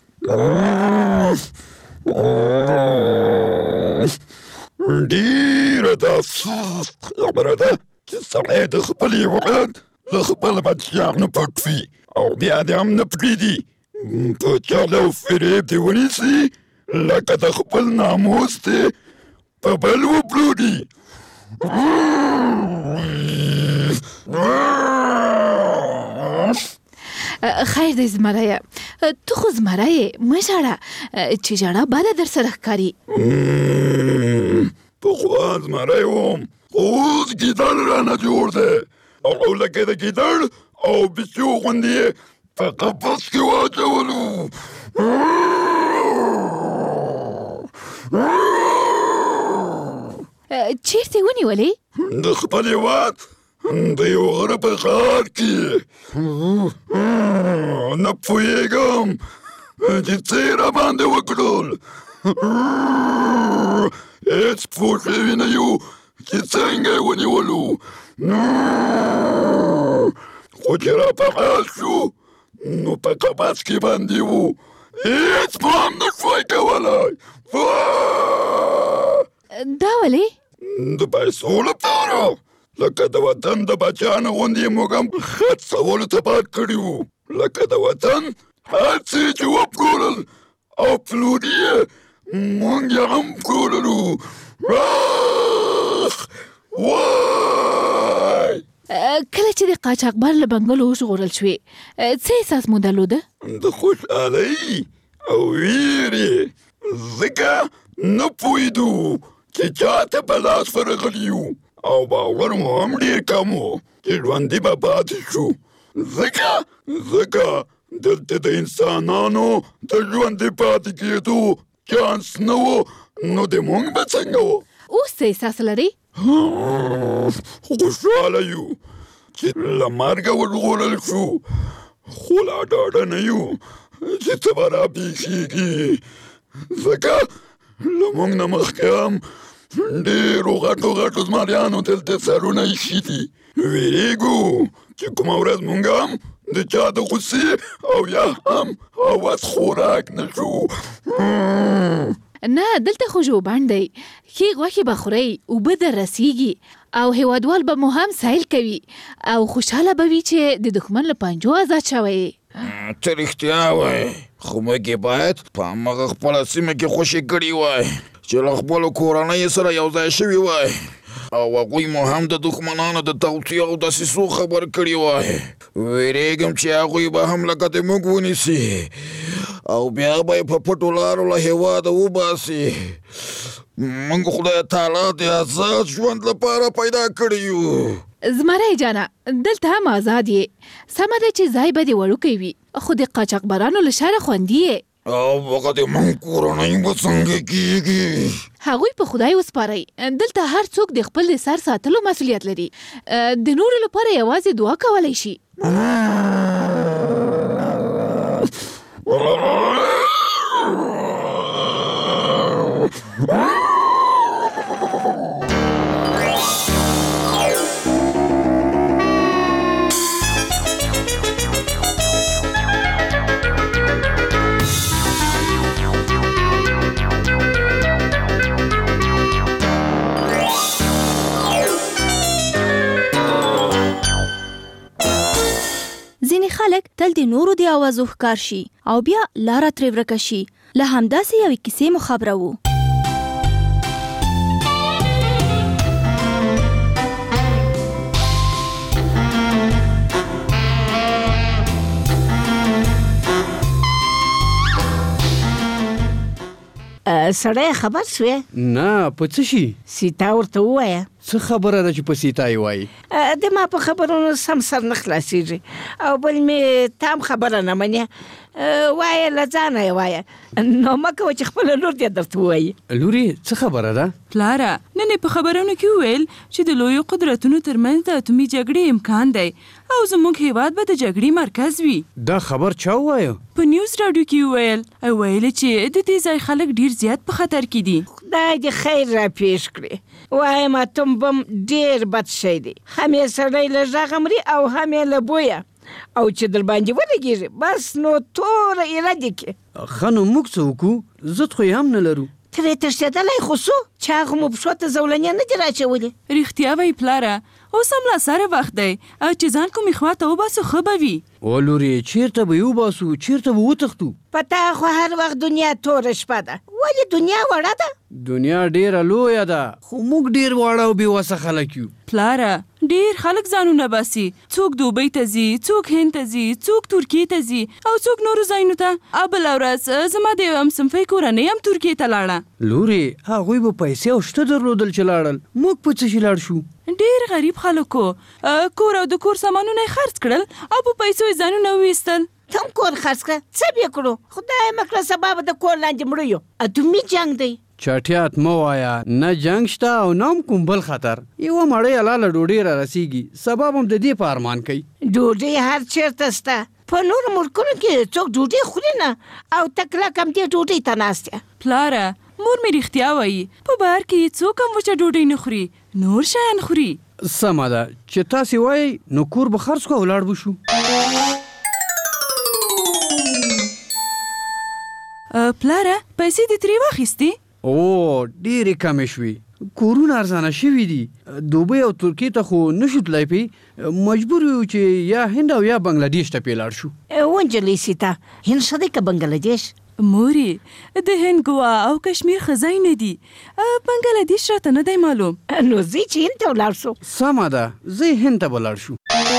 Speaker 18: ډیره د افسوس خبره ده چې سړی د خپل هیواد له خپل بچیانو پټ وي او بیا دې هم نه پرېږدي په چل او فریب دې ونیسي لکه د خپل ناموس دې په بل وپلوري.
Speaker 27: خیر دی زمری، تو خو زمری مه ژاړه چې ژړا بده در سره ښکاري.
Speaker 18: پخوا زمری وم خو اوس ګیدړ رانه جوړ دی او لکه د ګیدړ او بچو غوندې یې په قفس کې واچولو.
Speaker 27: چیرته ونیولې؟
Speaker 18: د خپل هیواد د یو غره په ښار کې. نه پوهېږم چې څه یې راباندې وکړل. هېڅ پوه شوي نه یو چې څنګه یې ونیولو. خو چې را په حال شو نو په قفس کې باندې وو، هېڅ مو هم نه شوی کولی.
Speaker 27: دا ولې؟
Speaker 18: د پیسو لپاره، لکه د وطن د بچیانو غوندې یې موږ هم خرڅولو ته پات کړي وو. لکه د وطن هر څه چې وپلورل او پلوري یې موږ یې هم پلورلو. وای
Speaker 27: کله چې د قاچاقبر له بنګلو وژغورل شوې څه احساس مو درلوده؟
Speaker 18: د خوشحالۍ او ویرې، ځکه نه پوهېدو چې چاته په لاس ورغلي یو او باور مو هم ډېر کم و چې ژوندي به پاتې شو. ځکه دلته د انسانانو د ژوندي پاتې کېدو چانس نه و، نو د موږ به څنګه و؟
Speaker 27: اوس څه احساس لرئ؟
Speaker 18: خوشحاله یو چې له مرګه وژغورل شو، خو لا ډاډه نه یو چې څه به راپېښېږي، ځکه له موږ نه مخکې هم ډېرو غټو زمریانو دلته سرونه ایښي دي. وېرېږو چې کومه ورځ موږ هم د چا د غوسې او یا هم هوس خوراک نه شو.
Speaker 27: نه دلته خو ژوبڼ دی، ښې غوښې به خورئ، اوبه در رسیږي او هیوادوال به مو هم سیل کوي او خوشحاله به وي چې د دښمن له پنجو آزاد شوی.
Speaker 18: ته رښتیا وایې، خو موږ یې باید په همغه خپله سیمه کې خوشې کړي وای چې له خپلو کورنیو سره یو ځای شوي وای او هغوی مو هم د دښمنانو د توطیې او دسیسو خبر کړي وای. ویرېږم چې هغوی به هم لکه د موږ ونیسي او بیا به یې په پټو لارو له هېواده وباسي. موږ خدای تعالی د آزاد ژوند لپاره پیدا کړي یو.
Speaker 27: زمری جانه دلته هم آزاد یې، سمه ده چې ځای به دې وړوکی وي، خو د قاچاقبرانو له شره خوندي یې.
Speaker 18: او هغه د موږ کورنۍ به څنګه کېږي؟
Speaker 27: هغوی په خدای وسپارئ. دلته هر څوک د خپل د سر ساتلو مسؤلیت لري، د نورو لپاره یوازې دعا کولی شي.
Speaker 26: ځینې خلک تل د نورو د اوازو ښکار شي او بیا لاره ترې ورکه شي. له همداسې یوې کیسې مو خبرو.
Speaker 2: سړی خبر شوې؟
Speaker 3: نه، په څه شي؟
Speaker 2: سیتا ورته ووایه.
Speaker 3: څه خبره ده چې په سیتا یې وایي؟
Speaker 2: د ما په خبرونو سم سر نه خلاصېږي او بل مې تام خبره نه منې. وایه له ځانه یې وایه، نو مه کوه چې خپله لور دې درته ووایي.
Speaker 3: لورې څه خبره ده؟
Speaker 8: پلاره نن یې په خبرونو کې وویل چې د لویو قدرتونو ترمنځ د اتومي جګړې امکان دی او زموږ هیواد به د جګړې مرکز وي.
Speaker 3: دا خبر چا ووایه؟
Speaker 8: په نیوز راډیو کې وویل او ویل چې د دې ځای خلک ډیر زیات په خطر کې دي.
Speaker 2: خدای دې خیر را پیښ کړي. وایم اتوم بم ډیر بد شی دی، هم یې سړی له غږه مري او هم یې له بویه، او چې در باندې ولګېږي بس نو توره ایره دې کې.
Speaker 3: ښه نو موږ څه وکړو؟ ضد خو یې هم نه لرو.
Speaker 2: ترې تښتېدلی خو څو چې هغه مو پښو ته زولنې نه دي راچولې.
Speaker 8: رښتیا وایي پلاره، اوس هم لا سره وخت دی او چې ځان کومې خوا ته وباسو ښه به وي.
Speaker 3: او لورې چېرته به یې وباسو؟ چېرته به وتښتو؟
Speaker 2: په تا خو هر وخت دنیا توره شپه ده. ولې دنیا وړه ده؟
Speaker 3: دنیا ډیره لویه ده خو موږ ډیر واړه او بېوسه خلک یو.
Speaker 8: پلاره ډیر خلک ځانونه باسي، څوک دوبۍ ته ځي، څوک هند ته ځي، څوک ترکیې ته ځي او څوک نورو ځایونو ته. بله ورځ زما د یو همصنفۍ کورنۍ هم ترکیې ته لاړه.
Speaker 3: لورې هغوی به پیسې او شته درلودل چې لاړل، موږ په څه شي لاړ شو؟
Speaker 8: ډیر غریب خلکو کور او د کور سامانونه یې خرڅ کړل او په پیسو یې ځانونه وویستل.
Speaker 2: ته هم کور خرڅ کړه، څه به یې کړو؟ خدای مه کړه سبا به د کور لاندې مړه یو. اتومي جنګ دی.
Speaker 3: چټیات مه وایه، نه جنګ شته او نه هم کوم بل خطر. یوه مړۍ حلاله ډوډۍ را رسیږي، سبا به هم د دې په ارمان کوي.
Speaker 2: ډوډۍ هر چېرته شته، په نورو ملکونو کې څوک ډوډۍ خوري نه او ته کلک هم دې ډوډۍ ته ناست یې.
Speaker 8: پلاره مور مې رښتیا وایي، په بهر کې څوک هم وچه ډوډۍ نه خوري، نور شیان خوري.
Speaker 3: سمه ده چې تاسې وایي نو کور به خرڅ کړو او ولاړ به شو.
Speaker 8: پلاره پیسې دې ترې واخیستې؟
Speaker 3: او ډېرې کمې شوې، کورونه ارزانه شوي دي. دوبۍ او ترکیې ته خو نشو تللی پی، مجبور یو چې یا هند او یا بنګلادیش ته پې لاړ شو.
Speaker 2: ونجلۍ سیتا، هند ښه دی که بنګلادیش؟
Speaker 8: مورې د هند ګوا او کشمیر ښه ځایونه دي، بنګلادیش راته نه دی معلوم.
Speaker 2: نو ځئ چې هند ته ولاړ شو.
Speaker 3: سمه ده ځئ هند ته به لاړ شو.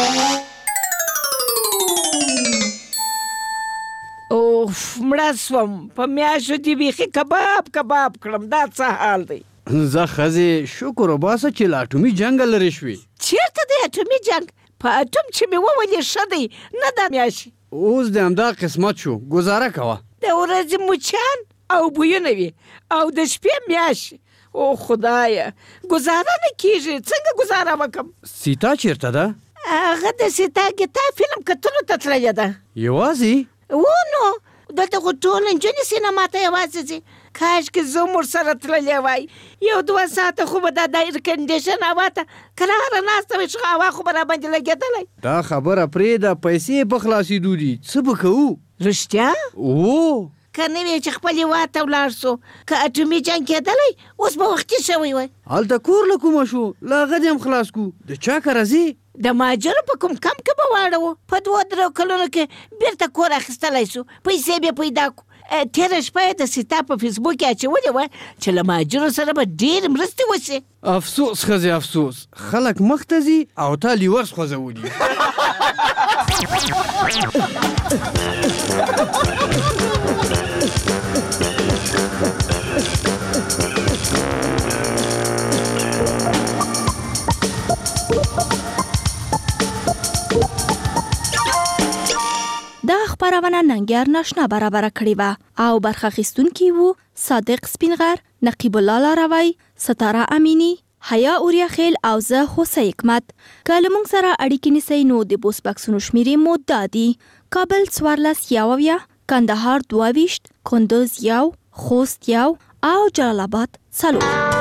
Speaker 2: اوف مړه سوم، په میاشتو دې بیخي کباب کړم. دا څه حال دی؟
Speaker 3: زه ښځې شکر وباسه چې له اټومي جنګه لرې شوې.
Speaker 2: چېرته دی اټومي جنګ؟ په اټوم چې مې وولې ښه دی، نه دا میاشتې.
Speaker 3: اوس د همدا قسمت شو، ګزاره کوه.
Speaker 2: د ورځې مچان او بویونه وي او د شپې میاشتې. او خدایه ګزاره نه کېږي، څنګه ګزاره وکړم؟
Speaker 3: سیتا چېرته ده؟
Speaker 2: هغه د سیتا ګیتا فلم کتلو ته تللې ده.
Speaker 3: یوازې؟
Speaker 2: نو دلته خو ټول نجونې سینما ته یوازې ځي. کاشکې زه هم ورسره تللی وای. 1-2 ساعته خو به دا ایر کنډیشن هوا ته کراره ناسته وای، ښه هوا خو به راباندې لګېدلی.
Speaker 3: دا خبره پرېږده، پیسې په خلاصېدو دي، څه به کوو؟
Speaker 2: رښتیا؟
Speaker 3: او
Speaker 2: که نه وی چې خپل هېواد ته ولاړ سو، که اټومي جنګ کېدلی اوس به وختي شوی وای.
Speaker 3: هلته کور له کومه شو، له هغه دې هم خلاص کړو. د چا کره ځې؟
Speaker 2: د مهاجرو په کوم کمپ کې به واړو. په 2-3 کلونو کې بیرته کور اخیستلی سو، پیسې به پیدا کړو. تېره شپه یې د سیتا په فیسبوک کې اچولې وه چې له مهاجرو سره به ډېرې مرستې وشي.
Speaker 3: افسوس ښځې افسوس، خلک مخ ته ځي او تا لیورس خوځولي.
Speaker 26: دا خبرونه ننګیار ناشنا برابر کړې وه او برخه اخیستونکي وو صادق سپینغر، نقیب الله لاروی، ستاره امینی، حیا اوریاخیل او زه حسین حکمت. که له موږ سره اړیکې نیسئ نو د بوس بکسونو شمیرې مو دا دي: کابل 14 کندهار 22 کندوز 1 خوست 1 او جلال آباد 4.